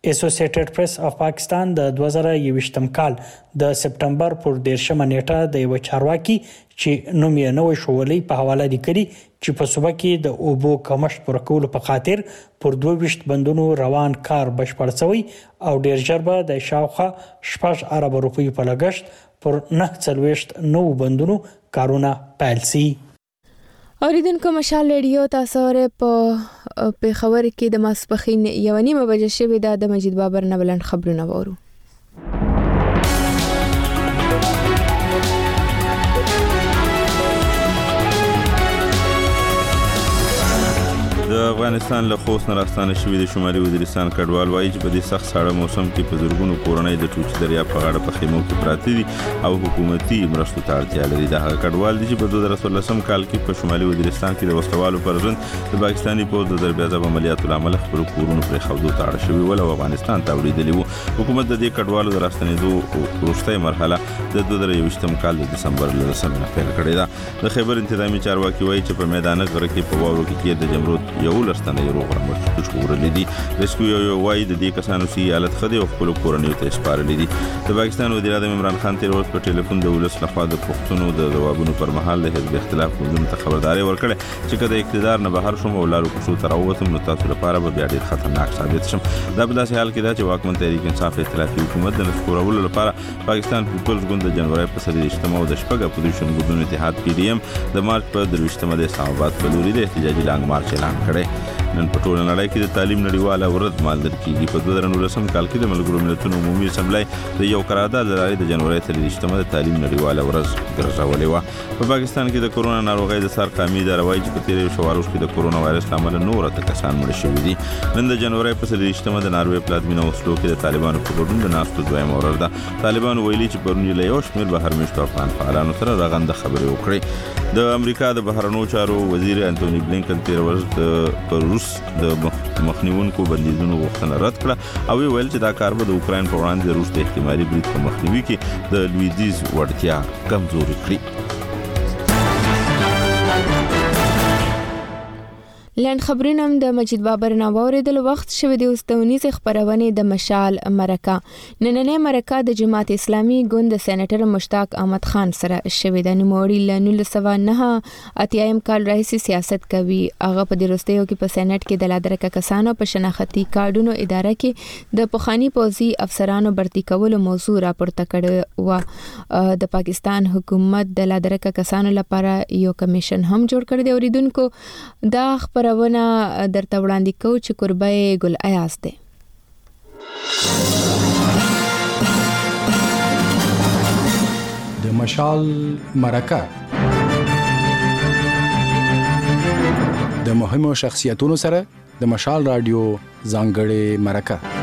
اسوسییټډ پریس اف پاکستان د دوه زره یوویشتم کال د سپټمبر پر دیرشمه نیټه د یو چارواکي چې نوم یې نوې شولې په حواله لیکلي چې په صوبه کې د اوبو کمښت پوره کولو په خاطر پر دوه ویشت بندونو روان کار بشپړ شوی او ډیر ژر به د شاوخوا شپږ ارب روپیو په لګښت پر نه څلوېښت نو بندونو کارونه پیل شي. اوریدونکو مشال ریډیو تاسو ور په پیښور کې د ماسپخین یو نیمه بجې شوې د مجید بابر نه بلند خبرونه وورو. د افغانستان له خوست نه راستانه شوی د شمالي وزیرستان کډوال وایي چې په دې سخت ساړه موسم کې په زورګونو کورنۍ د ټوچ دریا په غاړه په خیمو کې پراته دي او حکومتي مرستو ته اړتیا لري. دا هغه کډوال دي چې په دوه زره څلورم کال کې په شمالي وزیرستان کې د وسلوالو پر ضد د پاکستاني پوځ د ضربې عملیاتو لامل خپل کورونه پر خوندو ته اړ شوی ول او افغانستان ته وړي وو. حکومت د دې کډوالو د راستنېدو وروستۍ مرحله د دوه زره یوویشتم کال د دسمبر له لسمې پیل کړې ده. د خیبر انتظامی چارواکي وایي چې په میدان غره کې په واورو کې د جمرود یو لستنه یو غرمت څورلې دي. ریسکیو یو وایي د دې کسانو سي حالت خدي او خپل کورنۍ ته سپارلې دي. د پاکستان وزیر اعظم عمران خان تیر ورځ په ټلیفون د ولس لخوا د پښتنو د جوابونو پر مهال د حزب اختلاف موضوع ته خبرداري ورکړه چې کله اقتدار نه بهر شوم او لارو کوڅو تر اوتم نو تاسو لپاره به بیا ډیر خطرناک ثابت شم. دا په داسې حال کې دا چې واکمن تحریک انصاف ائتلافي حکومت د نسکورولو لپاره پاکستان پیپلز ګوند د جنوري په سری اجتماع او د شپږ اپوزیشن ګوندونو اتحاد پی ډی ایم د مارچ په درويشتمه د اسلام آباد په لوري د احتجاجي لانګ مارچ اعلان کړی. نن په ټوله نړۍ کې د تعلیم نړیواله ورځ مالدار کیږي. په دوه زره نولسم کال کې د ملګرو ملتونو عمومي اسمبلی د یو قرارداد لري د جنوري تر درويشتمه د تعلیم نړیواله ورځ ګرځولې و. په پاکستان کې د کورونا ناروغۍ د سر قامي د روایت چې په تیر شوارش کې د کورونا وایرس لامل نور ته کسان مړ شوي دي. نن د جنوري په سر درويشتمه د ناروې پلازمینه اوسلو کې د طالبانو په ګډون د ناستو دویم ورځ ده. طالبانو ویلي چې پرون له یو شمېر بهر میشتو افغان فعالانو سره رغنده خبرې وکړې. د امریکا د بهرنیو چارو وزیر انټونی بلینکن تیر ورځ د روس د مخنیوونکو بندیزونو غوښتنه رد کړه او ویل چې دا کار به د اوکراین په وړاندې د روس د احتمالي برید په مخنیوي کې د لویدیز وړتیا کمزوري کړي. لاند خبرونه د مجید بابر نه اوریدل وخت شوه د اوستونیز خبرونه د مشال مرکه. نننې مرکه د جماعت اسلامي ګوند سېنیټر مشتاق احمد خان سره شوه د نوموړي له نولس سوه نه اتیایم کال راهیسې سیاست کوي. هغه په دروستیو کې په سېنات کې د لادرکه کسانو په شناختی کارډونو اداره کې د پخوانی پوځي افسرانو برتی کولو موضوع راپورته کړ او د پاکستان حکومت د لادرکه کسانو لپاره یو کمیشن هم جوړ کړ. د اوریدونکو دا خبر ونه درته وړاندې کوو چې قربای ګل ایاز ده. د مشال مرکه د مهمو شخصیتونو سره د مشال رادیو ځانګړې مرکه.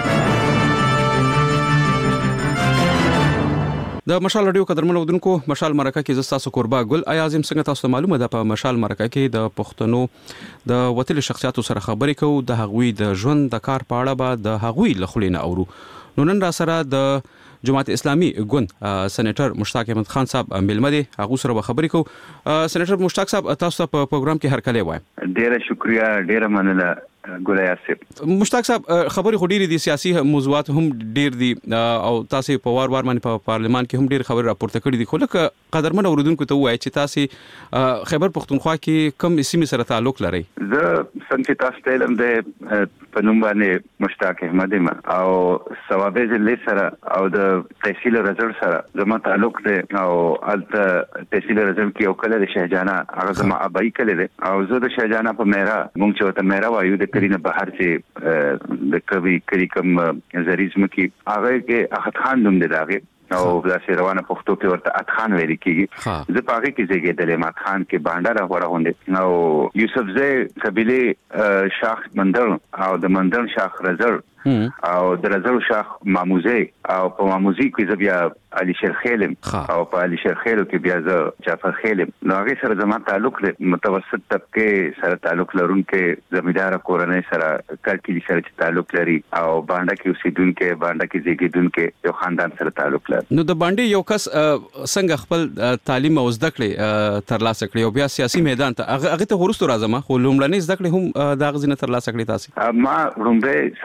د مشال رادیو قدرمن اودونکو مشال مرکه کې زستاسو قربا ګل ایازم څنګه تاسو معلومه ده په مشال مرکه کې د پښتنو د وتل شخصیتو سره خبرې کوو د هغوی د ژوند د کار په اړه به د هغوی لخلینه اورو. نو نن را سره د جماعت اسلامي ګوند سېنیټر مشتاق احمد خان صاحب ملمه دي هغه سره به خبرې کوو. سېنیټر مشتاق صاحب تاسو په پروګرام کې هرکلی وایم. ډیره شکریا ډیره مننه ګولای اسف. مشتاق صاحب خبرې خو ډېرې دي سیاسي موضوعات هم ډېر دي او تاسو په وار وار باندې په پارلمان کې هم ډېر خبرې راپورته کړې دي خو لکه قدرمن اوریدونکو ته وایي چې تاسو خیبر پختونخوا کې کوم سیمې سره تعلق لرئ؟ زه څنګه تاسو ته لم د په نوم باندې مشتاق احمد او ثوابه ضلع سره او د تحصیل رزل سره زما تعلق دی او الته تحصیل رزل کې یو کله د شهجانا هغه زما ابای کله دی او زه د شهجانا په میرا مونږ چې ته میرا وایو د کرینه بهر چې د کوي کری کوم زریزم کې هغه کې احد خان نوم دی داغه او د روانه پښتو کې ورته احد خان ویل کېږي. زه پاره کې زیږیدل ما خان کې باندې را غوړه هوندې او یوسف زې قبيله شاخ مندل او د مندل شاخ رزل او د رزل شاخ ماموزه او په ماموزي کې زبیا علي شیر خیلم او په علي شیر خیلو کې بیا زه جعفر خیلم. نو هغه سره زما تعلق له متوسط طبقه سره تعلق لرونکو زمیدار کورنۍ سره کړکې سره تعلق لري او باندې کې اوسیدونکو باندې کې زیږیدونکو یو خاندان سره تعلق لري. نو د باندې یو کس څنګه خپل تعلیم او زده کړې ترلاسه کړې او بیا سیاسي میدان ته هغه ته ورستو راځم خو لومړنۍ زده کړې هم دا غزنه ترلاسه کړې تاسو؟ ما لومړی سبق چې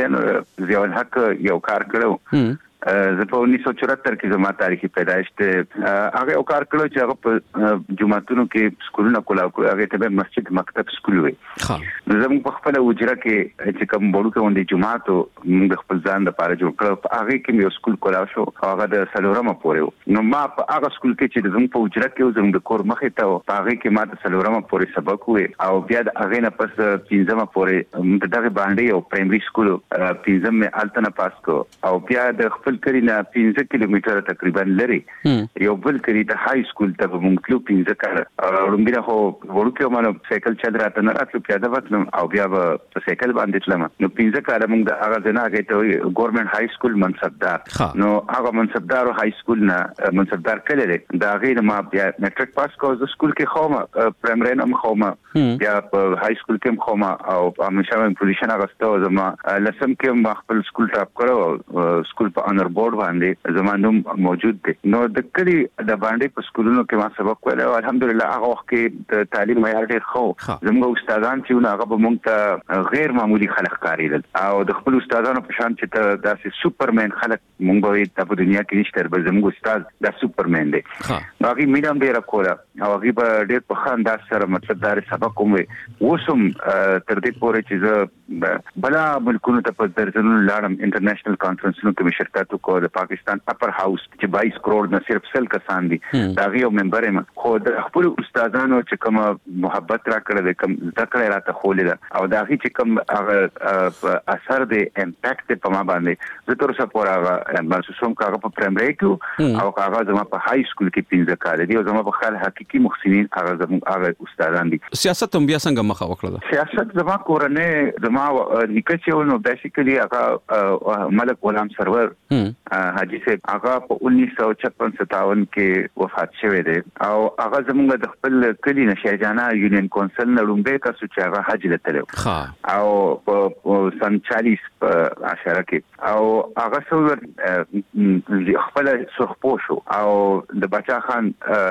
نو ضیاء الحق یو کار کړو زه په انیس سو چوهتر کې زما تاریخي پیدایش ته هغه یو کار کړو چې هغه په جمعتونو کې سکولونه کولاو هغه ته به مسجد مکتب سکول وي زموږ په خپل وجره کې چې کوم بورو کې ونده جمعاتو موږ خپل ځان د پاره جوړ کړو هغه کې یو سکول کولاو شو هغه د سلورمه پورې نو ما په هغه سکول کې چې زموږ په وجره کې زموږ د کور مخې ته هغه کې ما د سلورمه پورې سبق وې او بیا د هغه نه پس پنځمه پورې د دغه باندې یو پرایمري سکول پنځمه التنه پاس کو او بیا د خپل کرینا پنځه کیلومتره تقریبا لري یو بل کری د های سکول ته مونږ تلو پنځه کال رومبیره خو ورکه مانو سایکل چل راته نه راتلو پیاده وتلم او بیا په سایکل باندې تلم نو پنځه کال مونږ د هغه ځنا هغه ته ګورنمنت های سکول منصبدار نو هغه منصبدار های سکول نه منصبدار کړل دا غیر ما بیا میټریک پاس کو د سکول کې خومه پرایمری نه خومه بیا په های سکول کې خومه او همیشه پوزیشن هغه ستو زما لسم کې ما خپل سکول ټاپ کړو سکول په انر بورډ باندې زمانوم موجود دي نو د کلی د باندې په سکولونو کې ما سبق ویل او الحمدلله هغه وخت کې د تعلیم معیار ډیر خو زموږ استادان چې هغه به مونږ ته غیر معمولی خلک کاریدل او د خپل استادانو په شان چې ته داسې سوپرمن خلک مونږ به په دنیا کې نشته بل زموږ استاد د سوپرمن دی هغه مینم ډیر کوله او هغه به ډیر په خان داس سره مطلب دار سبق کوم وسم تر دې پورې چې زه بلا ملکونو ته په درځنو لاړم انټرنیشنل کانفرنسونو کې شرکت کو د پاکستان اپر هاوس چې باییس کروڑ نه صرف سل کسان دي دا یو ممبر یم خو د خپل استادانو چې کوم محبت را کړل کوم ذکر راته خولې او دا چې کوم اثر دی امپیکټ په ما باندې زه تر څو پورا محسوسوم کاغه په پرایمری کې او کاغه زما په های سکول کې پنځه کال دي او زما په خیال حقيقي محسنین هغه زموږ هغه استادان دي سیاست هم بیا څنګه مخه وکړه سیاست زما کورنۍ زما نکچو نو بیسیکلی هغه ملک غلام سرور حاجی صاحب هغه په انیس سو چھپن ستاون کې وفات شوه دی او هغه زموږ د خپل کلی نشهجانا یونین کونسل نه لومبه تاسو چې هغه حج لته او په سن چالیس په عشره کې او هغه څو خپل سرخپوشو او د بچا خان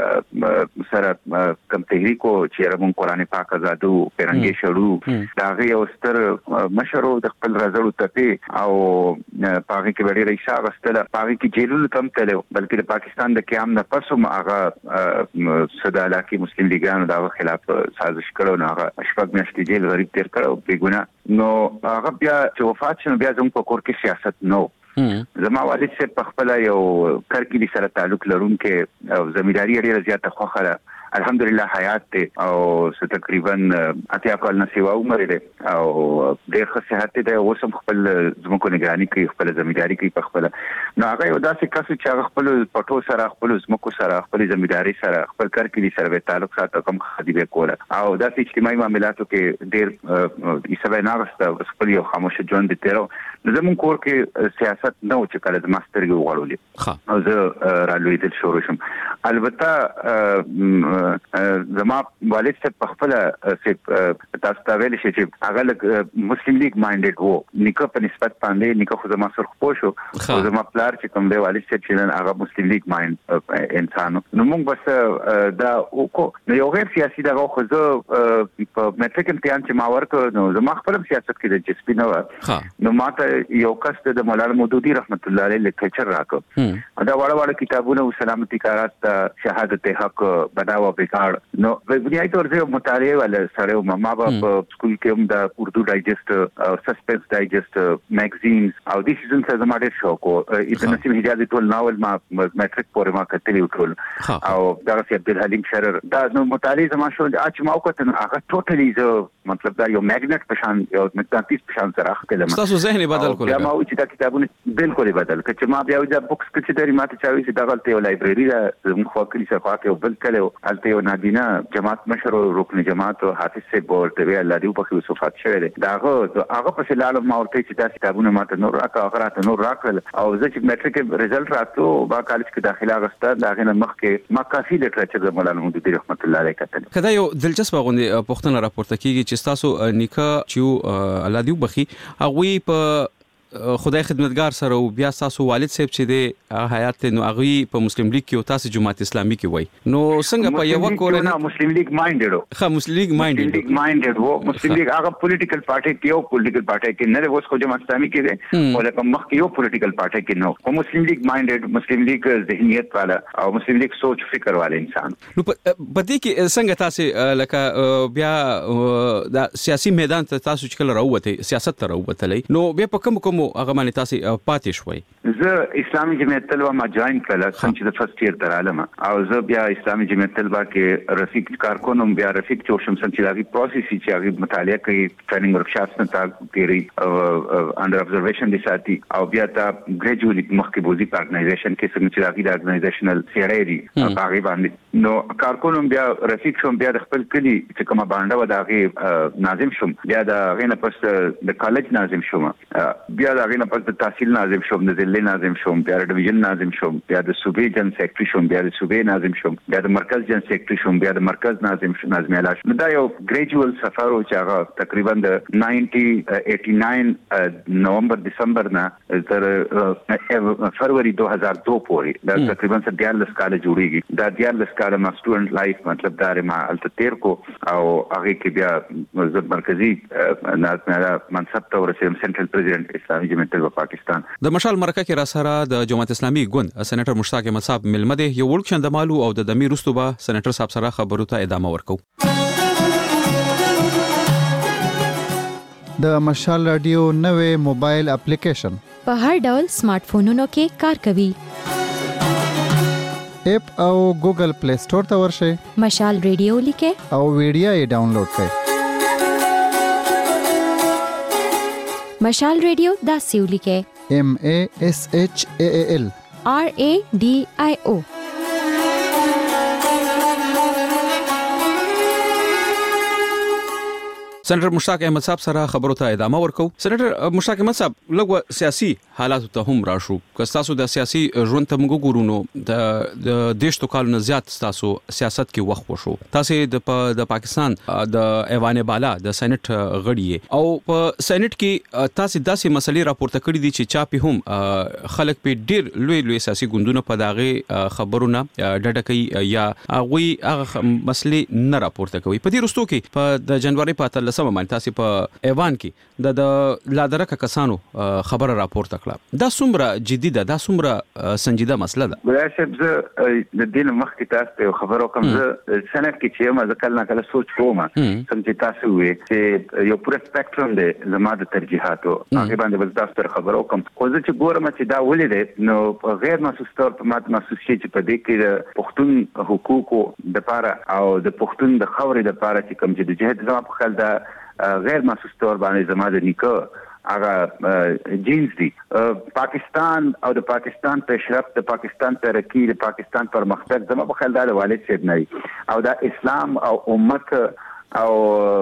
سره کم تحریکو چې رمون قران پاک آزادو پیرنګي شړو دا غي او ستر مشرو د خپل رزړو ته او پاګه کې وړي رئیس غستله پاګه کې جیلونو تم تلو بلکې د پاکستان د قیام نه پس هم هغه صدالا کې مسلم لیګانو دا خلاف سازش کړو نه هغه شپږ میاشتې جیل غریب تیر کړو بیګونه نو هغه بیا چې وفات شنو بیا زموږ په کور کې سیاست نو زما والد صاحب په خپل یو کرکلی سره تعلق لرونکي او زمینداری ډیره زیاته خوخه الحمدلله حیات ته او تقریبا اتیا کال نسیوا عمر له او ډېر ښه صحت ته اوسم خپل زموږ نگرانی کوي خپل زمینداری کوي په خپل نو هغه یو داسې کس چې هغه خپل پټو سره خپل زموږ سره خپل زمینداری سره خپل کرکلی سره به تعلق ساتي کوم خدي کوله او داسې اجتماعي معاملاتو کې ډېر ایسه نه غوښته خپل یو خاموش ژوند دي تیرو زموږ کور کې سیاست نه او چې کله د ماستر یو غړولې او زه رالوي د شروع شم البته زما والد صاحب په خپل صاحب تاسو ته ویل شي چې هغه مسلم لیگ مایندډ وو نیکه په نسبت باندې نیکه خو زما سره خو شو او زما پلار چې کوم دی والد صاحب چې هغه مسلم لیگ مایند انسان نو موږ بس دا کو نو یو غیر سیاسي دغه خو زه په میټریک امتحان چې ما ورکړ نو زما خپل سیاست کې د دلچسپي نه و نو ماته یو کس د مولانا مودودي رحمت الله علیه لیکچر راکړ دا وړ وړ کتابونه او سلامتی کارات شهادت حق بداوا بیکار نو بنیادی طور سے مطالعه ول سره ما په سکول کې هم د اردو ډایجست او سسپنس ډایجست میگزینز او د سیزن څخه ما ډېر شوق او د نسیم حجازي ټول ناول ما میټریک پورې ما کتلی ټول او دا سي عبد الحلیم شرر دا نو مطالعه زما شو اچ ما وکړ هغه ټوټلی زه مطلب دا یو میګنټ په شان یو مغناطیس په شان سره راخلم تاسو ذهن بدل کړل یا ما و چې دا کتابونه بالکل بدل کړ چې ما بیا د بوکس کې چې درې ماته چاوي چې دا غلطه یو لایبرری دا مخ وکړي څه خواته بل کله الته یو نادینا جماعت مشر او رکن جماعت او حافظ سے بولته وی الله دې په خو صفات شوی دی داغه هغه په لاله ما ورته چې دا کتابونه ماته نور راکا هغه راته نور راکل او زه چې میټریک رزلټ راتلو با کالج کې داخله غسته داغه نه مخ کې ما کافي لیټریچر د مولانا مودودي رحمت الله علیه کتل کدا یو دلچسپ غونډه پښتنه راپورته کیږي چې تاسو نیکه چې الله دې وبخي هغه په خدای خدمتګار سره او بیا تاسو والد صاحب چې د حیات نو هغه په مسلم لیگ کې او تاسو جماعت اسلامي کې وای نو څنګه په یو کورنۍ مسلم لیگ مایندډ خو مسلم لیگ مایندډ مسلم لیگ مایندډ وو مسلم لیگ هغه پولیټیکل پارټي کې یو پولیټیکل پارټي کې نه اوس خو جماعت اسلامي کې ده او لکه مخ کې یو پولیټیکل پارټي کې نو او مسلم لیگ مایندډ مسلم لیگ ذهنیت والا او مسلم لیگ سوچ فکر والا انسان نو په دې کې څنګه تاسو لکه بیا د سیاسي میدان ته تاسو چې کله راوته سیاست ته راوته نو بیا په کوم کوم هغه باندې تاسو پاتې شوي زه اسلامي جمعیت طلبه ما جوائن کړل څنګه د فرست ایئر تر عالم او زه بیا اسلامي جمعیت طلبه کې رفیق کارکونم بیا رفیق چوشم څنګه د پروسس چې هغه مطالعه کوي ټریننګ ورکشاپس نه تا کوي انډر ابزرویشن دي ساتي او بیا تا ګریجوالي مخکې بوزي په ارګنایزیشن کې څنګه چې د ارګنایزیشنل سیریری هغه باندې نو کارکونم بیا رفیق شوم بیا د خپل کلی چې کومه باندې و دغه ناظم شوم بیا د غینه پس د کالج ناظم شوم بیا د غینه پس د تحصیل ناظم شوم د ضلع ناظم شوم بیا د ډیویژن ناظم شوم بیا د صوبې جن سیکرټری شوم بیا د صوبې ناظم شوم بیا د مرکز جن سیکرټری شوم بیا د مرکز ناظم شوم ناظم اعلی شوم دا یو ګریجوال سفر او چې هغه تقریبا د نایزده نایمانزه نومبر دسمبر نه تر فروری دو هزار دو پورې دا تقریبا دیارلس کال جوړیږي دا دیارلس کال ما سټوډنټ لایف مطلب دا ما التیر کو او هغه کې بیا زه مرکزی ناظم اعلی منصب ته ورسېدم سنټرل پریزیډنټ اسلامي جمعیت طلبه پاکستان د مشال مرکه کې را سره د جماعت اسلامي ګوند سېنیټر مشتاق احمد صاحب ملمده یو وړ چندمالو او د دمیر رستوبه سېنیټر صاحب سره خبرو ته ادامه ورکو د مشال رادیو نوې موبایل اپلیکیشن په هر ډول سمارټ فونونو کې کار کوي اپ او ګوګل پلی سٹور ته ورشئ مشال ریډیو لیکه او ویډیو یې ډاونلوډ کړئ مشال ریډیو دا سیو لیکه M A S H A A L R A D I O سېنیټر مشتاق احمد صاحب سره خبرو ته ادامه ورکو سېنیټر مشتاق احمد صاحب لږ سیاسي حالات ته هم راشو که تاسو د سیاسي ژوند ته موږ ګورو د دیش تو کال نه زیات تاسو سیاست کې وخت وشو تاسو د د پاکستان د ایوان بالا د سېنیټ غړي او په سېنیټ کې تاسو داسې مسلې راپورته کړې دي چې چا په هم خلک په ډیر لوی لوی سیاسي ګوندونو په داغه خبرونه ډډه کوي یا هغه هغه مسلې نه راپورته کوي په دې رستو کې په د جنوري په سم باندې تاسو په ایوان کې د د لادرکه کسانو خبره راپورته کړه دا څومره جدي ده دا څومره سنجیده مسله ده ګلای صاحب زه د دین مخکې تاسو ته خبرو کوم زه سنت کې چې ما ځکه نه کله سوچ کوم سم چې تاسو وې چې یو پوره سپیکټرم دی زما د ترجیحاتو هغه باندې بل تاسو ته خبرو کوم خو زه چې ګورم چې دا ولې دی نو غیر محسوس تور په ماته محسوس شي چې په دې کې د پښتون حقوقو د لپاره او د پښتون د خوري د لپاره چې کوم چې د جهاد زما په خل دا غیر محسوس تور باندې زما د نیکه هغه جینز دي پاکستان او د پاکستان پیشرفت د پاکستان ترقی د پاکستان پرمختګ زما په خیال دا والد صاحب نه او دا اسلام او امت او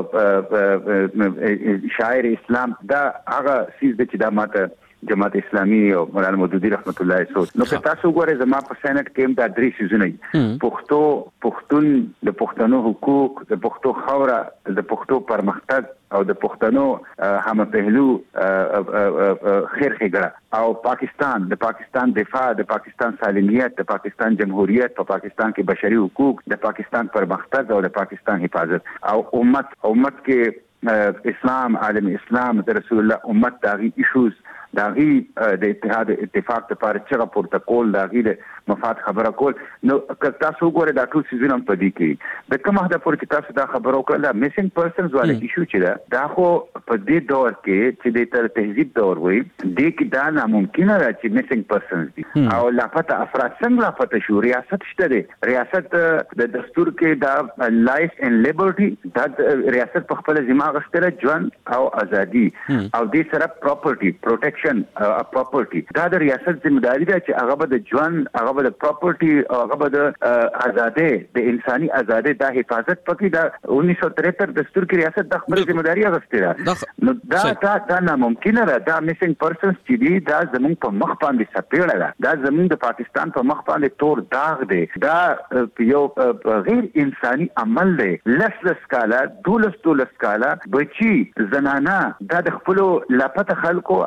شاعر اسلام دا هغه سیز د چې دا ماته جماعت اسلامي او مولانا مودودی رحمت الله سوچ نو که تاسو ګورئ زما په سېنات کې دا درې سيزونه پښتو پښتون د پښتنو حقوق د پښتو خوره د پښتو پرمختګ او د پښتنو هم پهلو خیر خګړه او پاکستان د پاکستان دفاع د پاکستان سالمیت د پاکستان جمهوریت په پاکستان کې بشري حقوق د پاکستان پرمختګ او د پاکستان حفاظت او امت امت کې اسلام عالم اسلام د رسول الله امت داغي ایشوز داغي د اتحاد اتفاق لپاره چې راپورته کول داغي د مفاد خبره کول نو تاسو ګورئ دا ټول سيزونه په دې کې د کومه د پورې تاسو دا خبرو کړل میسنګ پرسنز والے ایشو چې دا دا خو په دې دور کې چې د تر تهذیب دور وي د کې دا ناممکن ده چې میسنګ پرسنز دي او لاپته افراد څنګه لاپته شو ریاست شته دی ریاست د دستور کې دا لایف ان لیبرټي دا ریاست په خپل ذمہ غشتره ژوند او ازادي او دې سره پراپرټي پروټیکشن ا پراپرټي دا د ریاست ذمہداري ده چې هغه به د ژوند هغه به د پراپرټي هغه به د ازادي د انساني ازادي د حفاظت پکې د انیس سو ترهتر دستور کې ریاست د خپل ذمہداري غوښتله نو دا دا دا ناممکن ده دا میسنګ پرسنز چې دي دا زموږ په مخ باندې سپېړه ده دا زموږ د پاکستان په مخ باندې تور داغ دی دا یو غیر انساني عمل دی لس لس کاله دولس دولس کاله بچي زنانا دا د خپل لاپته خلکو هغه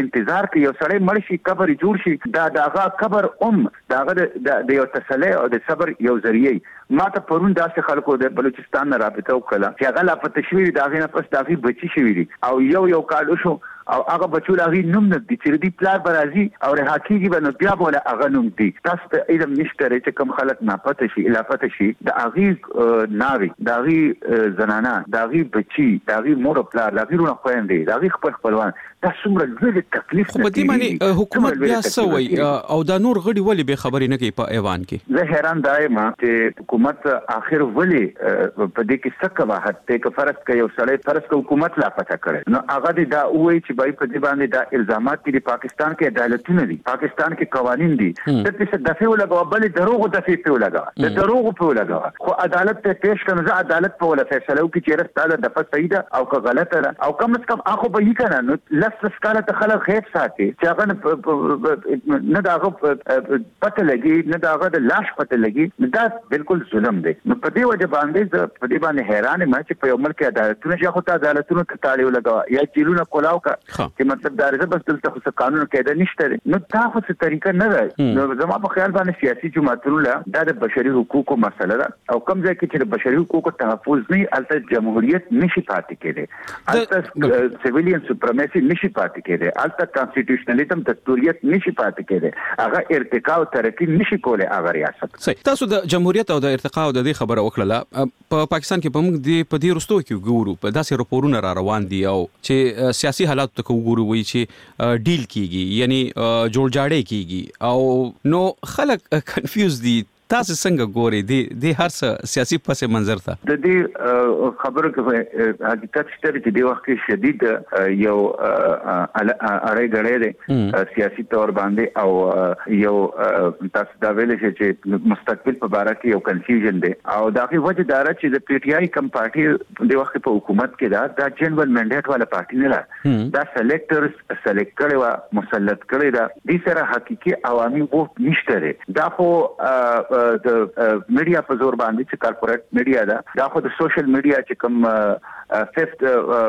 انتظار کوي یو سړی مړ شي قبر جوړ شي دا داغه قبر ام داغه د یو تسلی او د صبر یو ذریعہ ما ته پرون داسې خلکو د بلوچستان نه رابطه وکړه چې هغه لا په تشویر داغه نه پس داغي بچی شوی دي او یو یو کال شو او هغه بچو لاغي نوم نه دي چې دی پلار برازي او حقيقي باندې بیا بوله هغه نوم دي تاسو ته علم نشته چې کوم خلک نه پته شي الا پته شي د هغه ناوي د هغه زنانه د هغه بچي د هغه مور پلار د هغه خويندې د هغه خپل خپلوان تاسو څومره لوی تکلیف په دې باندې حکومت بیا سوي او دا نور غړي ولې به خبرې نه کوي په ایوان کې زه حیران دایم چې حکومت اخر ولې په دې کې څه کوي ته که فرض کوي یو سړی فرض کوي حکومت لا پته کړي نو هغه دا وایي چې بای په دې باندې دا الزامات دي پاکستان کې عدالتونه دي پاکستان کې قوانين دي د څه دفعه ولګو بل دروغ دفعه په ولګو د دروغ په ولګو خو عدالت ته پیش کړي ځا عدالت په ولا فیصله وکړي چې رساله د دفعه صحیح ده او که غلطه ده او کم از کم اخو به یې کنه نو لس سکاله ته خلک خېب ساتي چې هغه نه داغه پته لګي نه داغه د لاش پته لګي دا بالکل ظلم دی نو په دې وجه باندې په دې باندې حیران ما چې په یو ملک عدالتونه شي خو ته عدالتونه ته تاړي ولګو یا چیرونه کولاو کا چې مطلب دا رزه بس دلته خو قانون قاعده نشته نو دا خو څه طریقه نه ده نو زما په خیال باندې سیاسي جماعتونو لا د بشري حقوقو مسله ده او کوم ځای کې چې د بشري حقوقو تحفظ نه الته جمهوریت نشي پاتې کېده الته سیویلین سپریمسی نشي پاتې کېده الته کانسټیټیوشنالیزم دستوریت نشي پاتې کېده هغه ارتقا او ترقی نشي کولای هغه ریاست صحیح تاسو د جمهوریت او د ارتقا او د دې خبره وکړه په پاکستان کې په موږ د په دې رستو کې ګورو په داسې راپورونه را روان دي او چې سیاسي حالات ته وګورو وي چې ډیل کیږي یعنی جوړ جاړی کیږي او نو خلک کنفیوز دي تاسو څنګه ګوري دي د هر څه سیاسي پس منظر ته د دې خبرو کې حقیقت شته چې د وخت کې شدید یو اړای غړې دي سیاسي تور باندې او یو تاسو دا ویل چې مستقبل په اړه کې یو کنفیوژن دی او دا غي وجه دار چې د پی ټ آی کم پارټي د وخت په حکومت کې دا د جنرال منډیټ والا پارټي نه ده دا سلیکټرز سلیکټ کړي وا مسلط کړي دا د سره حقيقي عوامي ووټ نشته دا خو د میډیا په زور باندې چې کارپوریټ میډیا ده دا خو د سوشل میډیا چې کوم فifth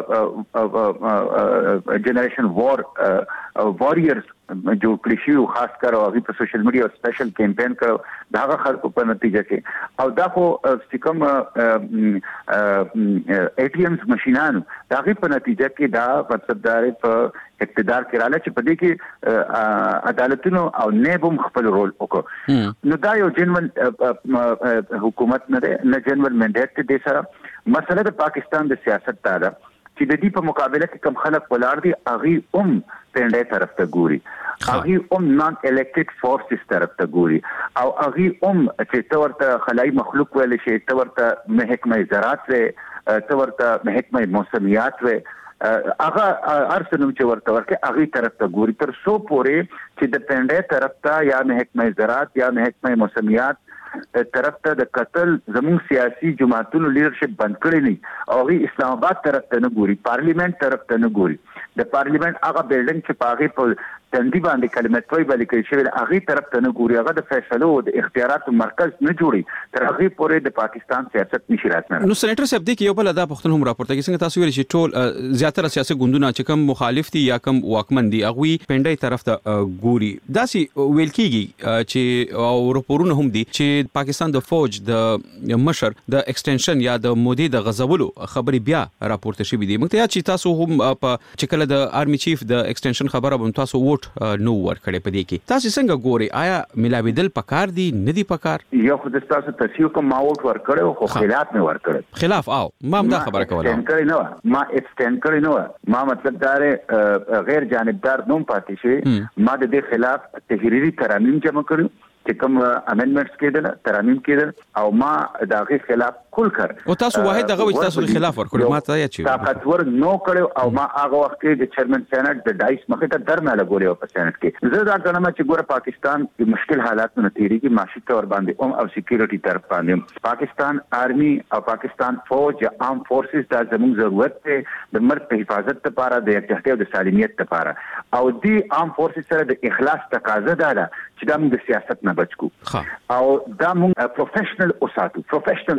جنریشن وار واريرز جو کلیشي خاص کر او په سوشل میډیا سپیشل کیمپین کړو دا خلکو په نتیجه کې او دا خو چې کوم ای ټی ایمز ماشينانو دا په نتیجه کې دا مطلبدار په اقتدار کې رااله چې په دې کې عدالتونو او نیبم خپل رول وکړو نو دا یو جنرال حکومت نه ده نه جنرال منډیټ دې سره مسله د پاکستان د سیاست ته ده چې د دې په مقابله کې کم خلک ولار دي اغي ام پنده طرف ته ګوري اغي ام نان الیکټډ فورسز طرف ته ګوري او اغي ام چې تورته خلای مخلوق ویل شي تورته محکمه زراعت و تورته محکمه موسمیات و هغه ارسنوم چې ورته ورکه اغي طرف ته ګوري تر سو پورې چې د پنده طرف ته یا محکمه زراعت یا محکمه موسمیات طرف ته د قتل زموږ سیاسي جماعتونو لیډرشپ بند کړی نه او اسلام آباد طرف ته نه ګوري پارلیمنت طرف ته نه ګوري د پارلیمنت هغه بلډینګ چې پاغي په تندې باندې کلمت وای بلې کې چې هغه طرف ته نه ګوري هغه د فیصلو او د اختیاراتو مرکز نه جوړي تر هغه پورې د پاکستان سیاست نشي راتنه نو سېنیټر صاحب د یو بل ادا پښتون هم راپورته کې څنګه تاسو ویل چې ټول زیاتره سیاسي ګوندونه چې کوم مخالف دي یا کوم واکمن دي هغه پنده طرف ته ګوري داسي ویل کېږي چې او راپورونه هم دي چې پاکستان د فوج د مشر د ایکسټنشن یا د مودي د غزولو خبري بیا راپورته شوې دي موږ ته چې تاسو هم په چکل د آرمي چیف د ایکسټنشن خبره به تاسو ووټ نو ور کړې پدې کې تاسو څنګه ګوري آیا ملاویدل پکار دي ندي پکار یو خو د تاسو تصحیح کوم ما ووټ ور کړو خو خلاف نه ور کړ خلاف او ما هم دا خبره کوله کړی نو ما ایکسټند کړی نو ما مطلب دار غیر جانبدار نوم پاتې شي ما د دې خلاف تحریری ترامیم جمع کړو چې کوم امندمنټس کېدل ترامیم کېدل او ما داغه خلاف کول کړ او تاسو واحد دغه وځ تاسو خلاف ورکړو ما ته یا چې طاقتور نو کړو او ما هغه وخت کې د چیرمن سېنات د دایس مخه ته درنه لګولې په سېنات کې زه دا غواړم چې ګوره پاکستان د مشکل حالات نه تیریږي معاشي تور باندې او سکیورټي طرف باندې پاکستان آرمي او پاکستان فوج عام فورسز د زموږ ضرورت ته د مرد په حفاظت لپاره د یکجهتۍ او د سالمیت لپاره او دی عام فورسز سره د اخلاص تقاضا ده چې د سیاست نه بچو او دا موږ پروفیشنل اوساتو پروفیشنل اوساتو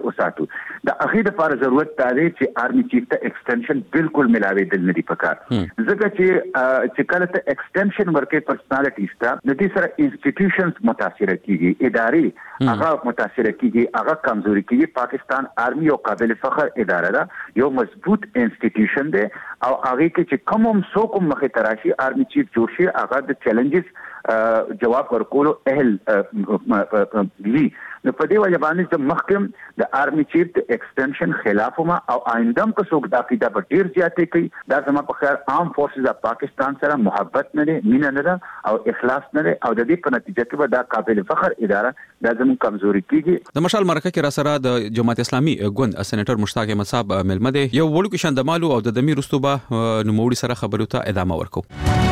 شو د هغه لپاره ضرورت دی چې آرمي چیف ته ایکسټنشن بالکل ملاوي دل نه دی پکار ځکه چې چې کله ته ایکسټنشن ورکې پرسنالټیز ته د دې سره انسټیټیوشنز متاثر کیږي ادارې هغه متاثر کیږي هغه کمزوري کیږي پاکستان آرمي او قابل فخر اداره ده یو مضبوط انسټیټیوشن دی او هغه کې چې کوم هم سو کوم مخه تراشي آرمي چیف جوړ شي هغه د چیلنجز جواب ورکولو اهل وی نو په دې وجه باندې چې محکم د آرمي چیف د ایکسټنشن خلاف ما او آیندم کو څوک د عقیده په ډیر زیاتې کوي دا زما په خیال عام فورسز اف پاکستان سره محبت نه لري مینه نه او اخلاص نه لري او د دې په نتیجه کې به دا قابل فخر اداره د زموږ کمزوري کیږي د مشال مرکه کې را سره د جماعت اسلامي ګوند سېنیټر مشتاق احمد صاحب ملمه دی یو وړو کې شاندمالو او د دمیر رستوبه نوموړي سره خبرو ته ادامه ورکو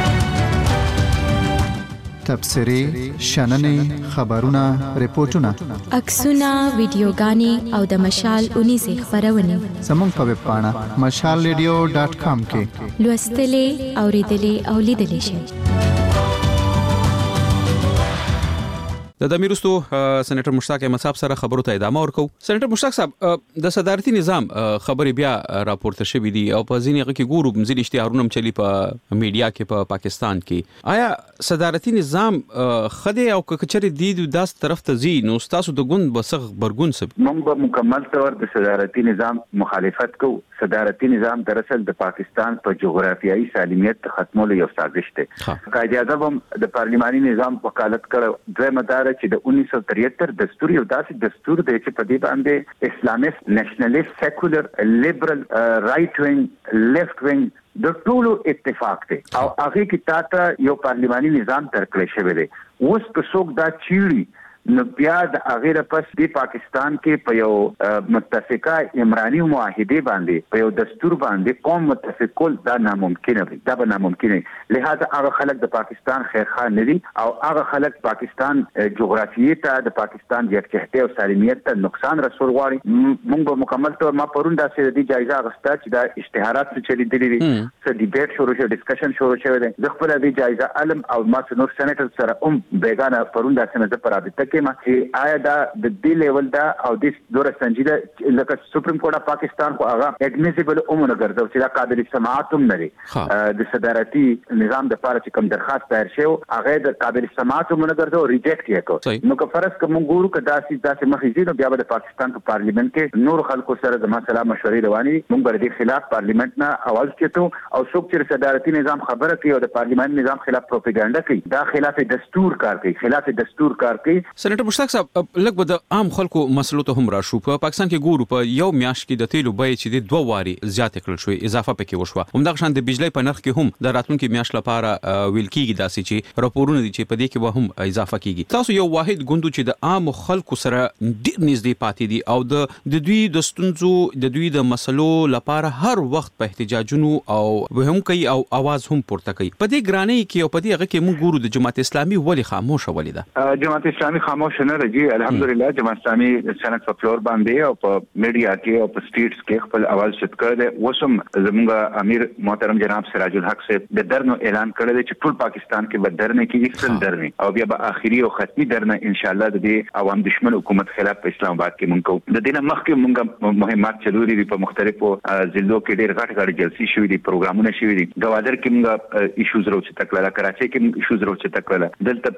تبصري شننې خبرونه ریپورتونه عکسونه ویډیوګانې او د مشال اونیزه خبرونه زموږ په ویب پاڼه مشال ریډیو ډاٹ کام کې لوستلې اوریدلې او لیدلې شئ د دمیرستو سېنیټر مشتاق احمد صاحب سره خبرو ته ادامه ورکو سېنیټر مشتاق صاحب د صدارتي نظام خبرې بیا راپورته شوې دي او په ځینې هغه کې ګورو مزل اشتهارونه چلی په میډیا کې په پاکستان کې آیا صدارتي نظام خدای او کچري دي د داس طرف ته زی نو تاسو د ګوند بسغ برګون سب موږ به مکمل تور د صدارتي نظام مخالفت کو صدارتي نظام دراصل د پاکستان په جغرافیایي سالمیت ختمولو یو سازش دی قائد اعظم د پارلیماني نظام وکالت کړ دوه مدار چې د انیس سو تریہتر دستور یو داسې دستور دی چې په دې باندې اسلامیست نېشنلیست سیکولر لیبرل رائټ وینګ لیفت وینګ د ټولو اتفاق دی او هغه کې تاسو یو پارلیماني نظام درکړی شوی دی اوس په څوک دا چیړي نو بیا د هغه پس د پاکستان کې په یو متفقه عمراني معاهده باندې په یو دستور باندې قوم متفق کول دا ناممکن دی دا به ناممکن دی لہذا هغه خلک د پاکستان خیرخواه نه دي او هغه خلک پاکستان جغرافیې ته د پاکستان د یکجهتۍ او سالمیت ته نقصان رسول غواړي موږ به مکمل تور ما پرون دا سره د جایزه اغستا چې دا اشتهارات څه چلی دي څه ډیبیټ شروع شو ډسکشن شروع شوی دی د خپل د جایزه علم او ما نور سېنیټر سره هم بیگانه پرون دا څنګه پر رابطه کما چې آیا دا د دې لیول دا او د دوره سنجیده لکه سپریم کورټ اف پاکستان کو هغه اډمیسیبل عمر ګرځو چې دا قابل سماعت هم لري د صدارتي نظام د لپاره چې کوم درخواست دایر شو هغه د قابل سماعت عمر ګرځو ریجیکټ یې کو نو که فرض کوم ګورو که داسې داسې مخې نو بیا د پاکستان په پارلیمنت کې نور خلکو سره د مسله مشورې رواني موږ بر دې خلاف پارلیمنت نه اواز کېتو او څوک چې صدارتي نظام خبره کوي او د پارلیماني نظام خلاف پروپاګاندا کوي دا خلاف دستور کار کوي خلاف دستور کار کوي سېنیټر مشتاق صاحب لږ به د عام خلکو مسلو ته هم راشو په پاکستان کې ګورو په یو میاشت کې د تیلو بیه چې د دوه واري زیات کړل شوې اضافه پکې وشوه همدغه شان د بجلی په نرخ کې هم د راتلونکو میاشت لپاره ویل کېږي داسې چې راپورونه دي چې په دې کې به هم اضافه کیږي تاسو یو واحد ګوندو چې د عام خلکو سره ډیر نږدې پاتې دي او د د دوی د ستونزو د دوی د مسلو لپاره هر وخت په احتجاجونو او هم کوي او आवाज هم پورته کوي په دې ګرانۍ کې او په دې هغه کې موږ ګورو د جماعت اسلامي ولی خاموشه ولیده جماعت اسلامي خاموش نه رږي الحمدلله جماعت اسلامي سنت په فلور باندې او په میډیا کې او په سټریټس کې خپل اواز شت کړل وسم زموږ امیر محترم جناب سراج الحق صاحب د درنو اعلان کړل چې ټول پاکستان کې به درنه کې څل درنه او بیا به اخیری او ختمي درنه ان شاء الله د دې عوام دشمن حکومت خلاف په اسلام آباد کې مونږ کو د دینه مخکې مونږ مهمات چلوري دي په مختلفو ضلعو کې ډېر غټ غټ جلسې شوې دي پروګرامونه شوې دي گوادر کې مونږ ایشوز راوچ تکړه کراچي کې ایشوز راوچ تکړه دلته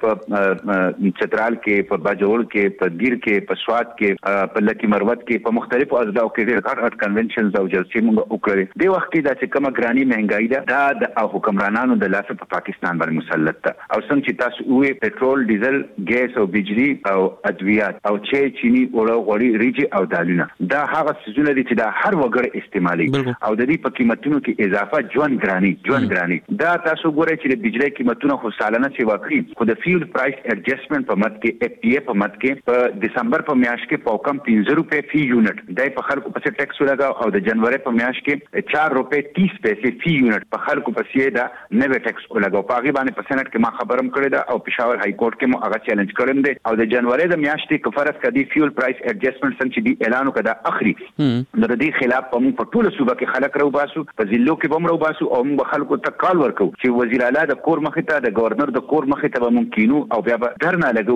په چترال کې په باجوړ کې په ګیر کې په سواد کې په لکی مروت کې په مختلفو اضلاع کې ډېر غټ غټ کنونشنز او جلسې مونږ وکړې د وخت کې د کومه ګرانی مهنګای ده دا د حکمرانانو د لاس په پاکستان باندې مسلط ده او څنګه چې تاسو وې پټرول ډیزل ګیس او بجلی او ادویات او چې چینی اوړه غوړي ریجی او دالونه دا هغه سيزونه دي چې دا هر وګړي استعمالي او د دې په قیمتونو کې اضافه ژوند ګرانی ژوند ګرانی دا تاسو ګورئ چې د بجلی قیمتونه خو سالانه سی واقعي خو د فیول پرایس ایڈجسټمنټ په مت کې اف پی ای په مت کې په دسمبر په میاشت کې په کم پنځه روپے فی یونټ دای په خلکو په ټیکس ولګا او د جنوري په میاشت کې چار روپے تیس پیسې فی یونټ په خلکو په سیه دا نوې ټیکس ولګا په هغه باندې په سېنات کې ما خبرم کړی دا او پېښور های کورټ کې مو هغه چیلنج کړم دی او د جنوري د میاشتې کې فرض کړي فیول پرایس ایڈجسټمنټ څنګه چې دی اعلان وکړه اخري د دې خلاف په موږ په ټوله صوبه کې خلک راو باسو په ضلعو کې بم راو باسو او موږ خلکو ته کال ورکو چې وزیر اعلی د کور مخې ته د گورنر د کور مخې ته به ممکنو او بیا به درنه لګو کړه فیول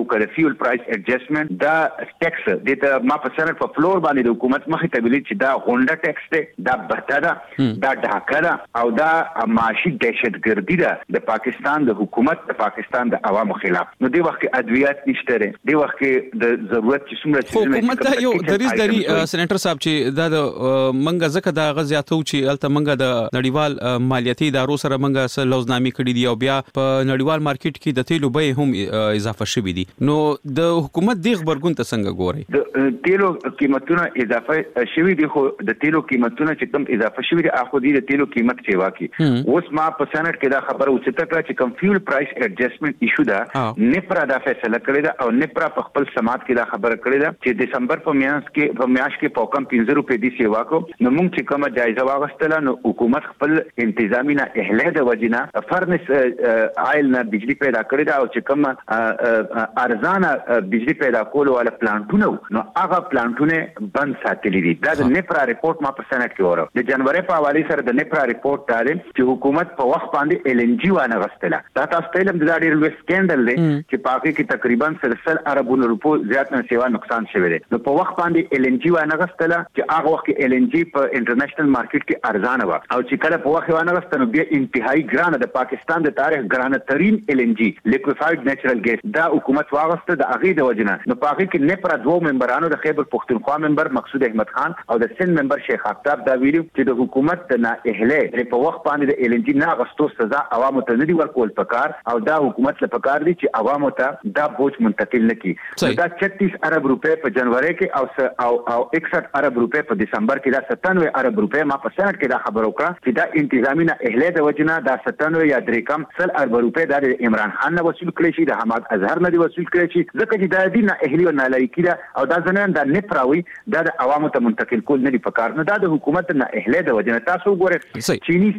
فیول پرایس ایڈجسټمنټ دا ټیکس د ته ما په سنټ په فلور باندې د حکومت مخې ته ویلي چې دا غونډه ټیکس دی دا بته ده دا ډاکه ده او دا معاشي دهشتګردي ده د پاکستان د حکومت د پاکستان د عوامو خلاف. نو دی وخت کې ادویات نشته لري دی وخت کې د ضرورت چې څومره چې حکومت ته یو دریز لري سېنیټر صاحب چې دا د منګه زکه د غزياتو چې الته منګه د نړیوال مالیاتي ادارو سره منګه سره لوزنامي کړي دي او بیا په نړیوال مارکیټ کې د تیلو بیه هم اضافه شوې دي. نو د حکومت د خبرګون ته څنګه ګوري؟ د تیلو قیمتونه اضافه شوې دي خو د تیلو قیمتونه چې کوم اضافه شوې دي اخو دي د تیلو قیمت چې واکي اوس ما په سنټ کې دا خبره اوچته کړه چې کوم فیول پرایس ایڈجسټمنټ ایشو ده نپرا دا فیصله کړی دا او نپرا په خپل سماعت کې دا خبره کړې ده چې دسمبر په میاشت کې په میاشت کې په کم پنځه روپے دي سیوا کو نو موږ چې کومه جایزه واغستله نو حکومت خپل انتظامی نه اهله د وجینا فرنس آیل نه بجلی پیدا کړی دا او چې کومه ارزانه بجلی پیدا کول ولا پلانټونه نو هغه پلانټونه بند ساتلې دي دا د نپرا ریپورت ما په سنټ کې وره د جنوري په حواله سره د نپرا ریپورت دار چې حکومت په وخت باندې ال ان جی وانه غستله دا تاسو ته لم د ډیر لوی سکندل دی چې پاکي کې تقریبا سل اربونو روپو زیات نه سیوا نقصان شوی دی نو په وخت باندې ال ان جی وانه غستله چې هغه وخت کې ال ان جی په انټرنیشنل مارکیټ کې ارزانه و او چې کله په وخت وانه غستنه بیا انتهایی ګرانه د پاکستان د تاریخ ګرانه ترين ال ان جی لیکوفاید نیچرل ګیس دا حکومت واغسته د اغه د وجنه نو پاکي کې نه پر دوه ممبرانو د خیبر پختونخوا ممبر مقصود احمد خان او د سند ممبر شیخ آفتاب دا ویلو چې د حکومت د نه اهله په وخت باندې د ال ان جی نه غستو سزا عوامو ته نه دی ورکول پکار او دا حکومت له پکار دي چې عوامو ته دا بوج منتقل نکړي دا چھتیس ارب روپے په جنوري کې او او او اکسٹھ ارب روپے په دسمبر کې دا ستانوے ارب روپے ما په سنټ کې دا خبر وکړه چې دا انتظامی نه اهله د وجنه دا ستانوے یا درې کم سل ارب روپے د عمران خان نه وصول کړي شي د حماد اظهر نه وصول کړي شي ځکه چې دا د نه اهلی او نه لایقي دا او دا ځنه دا نه پراوي دا د عوامو ته منتقل کول نه دی پکار نه دا د حکومت نه اهله د وجنه تاسو ګوره چینی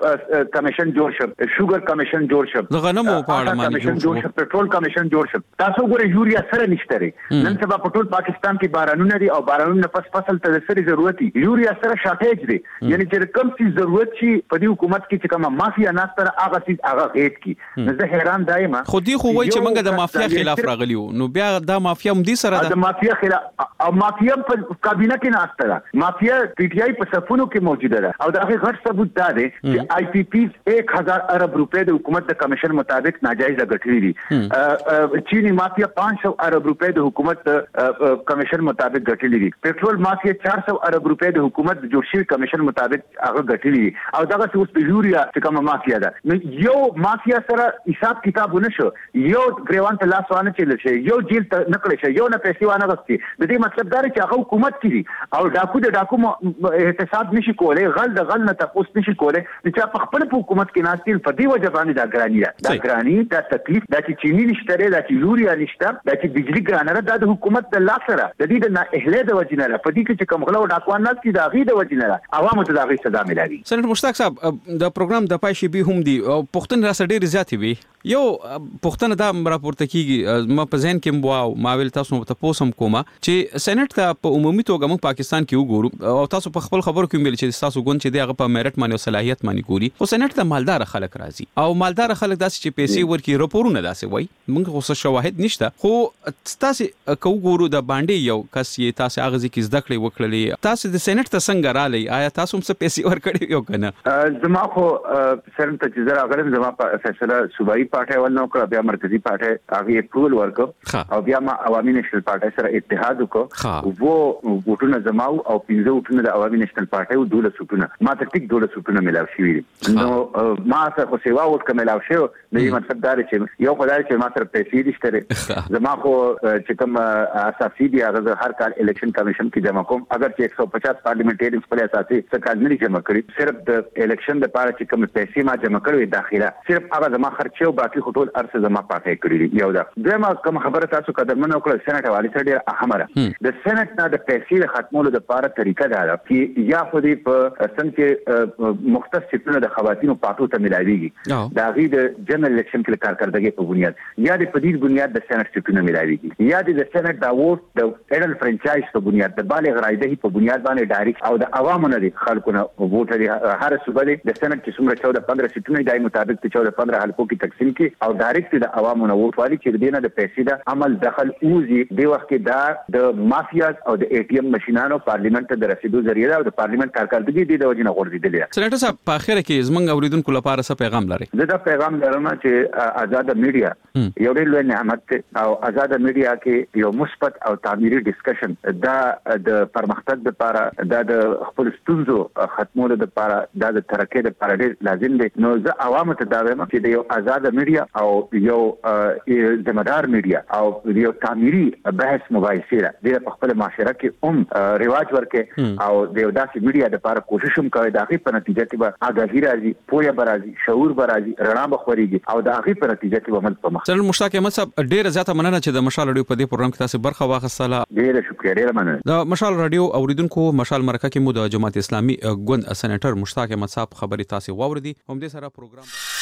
کمیشن جوړ شو شوګر کمیشن جوړ شو د غنمو په اړه کمیشن جوړ شو پټرول کمیشن جوړ شو تاسو ګوره یوریا سره نشته ری نن سبا په ټول پاکستان کې بارانونه دي او بارانونه پس فصل ته سره ضرورت دي یوریا سره شارټیج دي یعنی چې کوم څه ضرورت شي په دې حکومت کې چې کومه مافیا ناستره هغه څه هغه غیټ کی نو زه حیران دایم خو دې خو وای چې موږ د مافیا خلاف راغلیو نو بیا دا مافیا هم دي سره د مافیا خلاف او مافیا په کابینه کې ناستره مافیا پی ټی آی په صفونو کې موجوده ده او دا غټ ثبوت دا دی چې آی پی پی ایک ہزار ارب روپے د حکومت د کمیشن مطابق ناجائز غټري دي چینی مافیا پانچ سو ارب روپے د حکومت کمیشن مطابق غټلي دي پټرول مافیا چار سو ارب روپے د حکومت جوړشي کمیشن مطابق هغه غټلي دي او دغه څه اوس په یوریا چې کومه مافیا ده نو یو مافیا سره حساب کتاب ونشو یو گریوان ته لاس وانه چل شي یو جیل ته نکړي شي یو نه پیسې وانه غوستي د دې مطلب دا چې هغه حکومت کړي او ډاکو د ډاکو احتساب نشي کولای غل د غل نه تاسو نشي کولای چې په خپل حکومت کې ناستل په دې وجه باندې دا ګرانی ده دا ګرانی دا تکلیف دا چې چینی نشته دا چې یوریا نشته دا چې بجلی ګرانه ده د حکومت د لاس سره د دې د نه اهله د وجه نه په دې کې چې کوم غلو ډاکوان نه کی دا غي د وجه نه عوامو ته دا غي سزا ملایي. سنټر مشتاق صاحب د پروګرام د پای شي به هم دي او پښتون را سره ډیر زیاتې وي یو پښتون دا راپورته کیږي ما په ځین کې مو ما ویل تاسو ته پوسم کومه چې سېنات ته په عمومي توګه موږ پاکستان کې وګورو او تاسو په خپل خبرو کې ویل چې تاسو ګون چې دغه په میرټ باندې او صلاحیت باندې ګوري خو سېنات ته مالدار خلک راځي او مالدار خلک داسې چې پیسې ورکي راپورونه داسې وای موږ خو شواهد نشته خو تاسو کو ګورو د باندې یو کس یې تاسو اغزي کې زده کړې وکړلې تاسو د سېنات ته څنګه را لې آیا تاسو هم څه پیسې ورکړې یو کنه زما خو سرن ته چې زرا غلم زما په فیصله صوبایي پارټي ول نو کړ بیا مرکزی پارټي هغه اپروول ورکړ او بیا ما عوامي نېشنل پارټي سره اتحاد وکړ وو وټونه زماو او پنځه وټونه د عوامي نېشنل پارټي او دوله سټونه ما ته ټیک دوله سټونه ملاو شي نو ما سره خو سیوا ورکړ ملاو شي نو مطلب دا چې یو خدای چې ما سره پیسې دشته زما خو چې کوم اساسي دی هغه هر کال الیکشن کمیشن کې جمع کوم اگر چې ایک سو پچاس پارلیمنټریانز په اساسي څخه نه جمع کړی صرف د الیکشن د پاره چې کوم پیسې ما جمع کړې داخله صرف هغه زما خرچه او باقي خطول ارسه زما پاتې کړی یو دا دغه کوم خبره تاسو قدرمن وکړه سېنات حواله سره ډیر اهمه ده د سېنات نه د پیسې ختمولو د پاره طریقه دا ده چې یا خو دې په څنګه مختص سیټونه د خواتینو پاتو ته ملایويږي دا غي د جنرال الیکشن کې کارکړدګي په بنیاد یا د پدید بنیاد د سېنات سیټونه ملایويږي یا د سېنات دا ووټ د اډل فرانچایز په بنیاد د بالغ رایده په بنیاد باندې ډایرکټ او د عوامو نه د خلکو نه ووټ لري هر صوبه د سېنات چې څومره چودہ پندرہ سیټونه دای مطابق چودہ پندرہ حلقو کې تقسیم کی او ډایرکټ د عوامو نه ووټ والی چې دینه د پیسې پالیسی دا عمل دخل اوزي د وخت کې دا د مافیاز او د ای ټی ایم ماشينانو پارلیمنت ته رسیدو ذریعہ دا او د پارلیمنت کارکړدګي د وجنه غورځیدلې. سېنیټر صاحب په اخر کې زمنګ اوریدونکو لپاره څه پیغام لري؟ زه دا پیغام لرم چې آزاد میډیا یو ډېر لوی نعمت او آزاد میډیا کې یو مثبت او تعمیري ډیسکشن دا د پرمختګ لپاره دا د خپل ستونزو ختمولو لپاره دا د ترقۍ لپاره ډېر لازم دی. نو زه عوامو ته دا وایم چې د یو آزاد میډیا او یو ذمہدار میډیا او یو تعمیري بحث مباحثه د خپل معاشره کې هم رواج ورکړي او د یو داسې میډیا لپاره کوشش هم کوي د هغې په نتیجه کې به آګاهي راځي، پوهه به راځي، شعور به راځي، رڼا به خورېږي او د هغې په نتیجه کې به عمل په مخ. سر مشتاق احمد صاحب ډېره زیاته مننه چې د مشال رادیو په دې پروګرام کې تاسو برخه واخیستله. ډېره شکریه، ډېره مننه. د مشال رادیو اوریدونکو مشال مرکه کې مو د جماعت اسلامي ګوند سېنیټر مشتاق احمد صاحب خبري تاسو واوریدي. هم دې سره پروګرام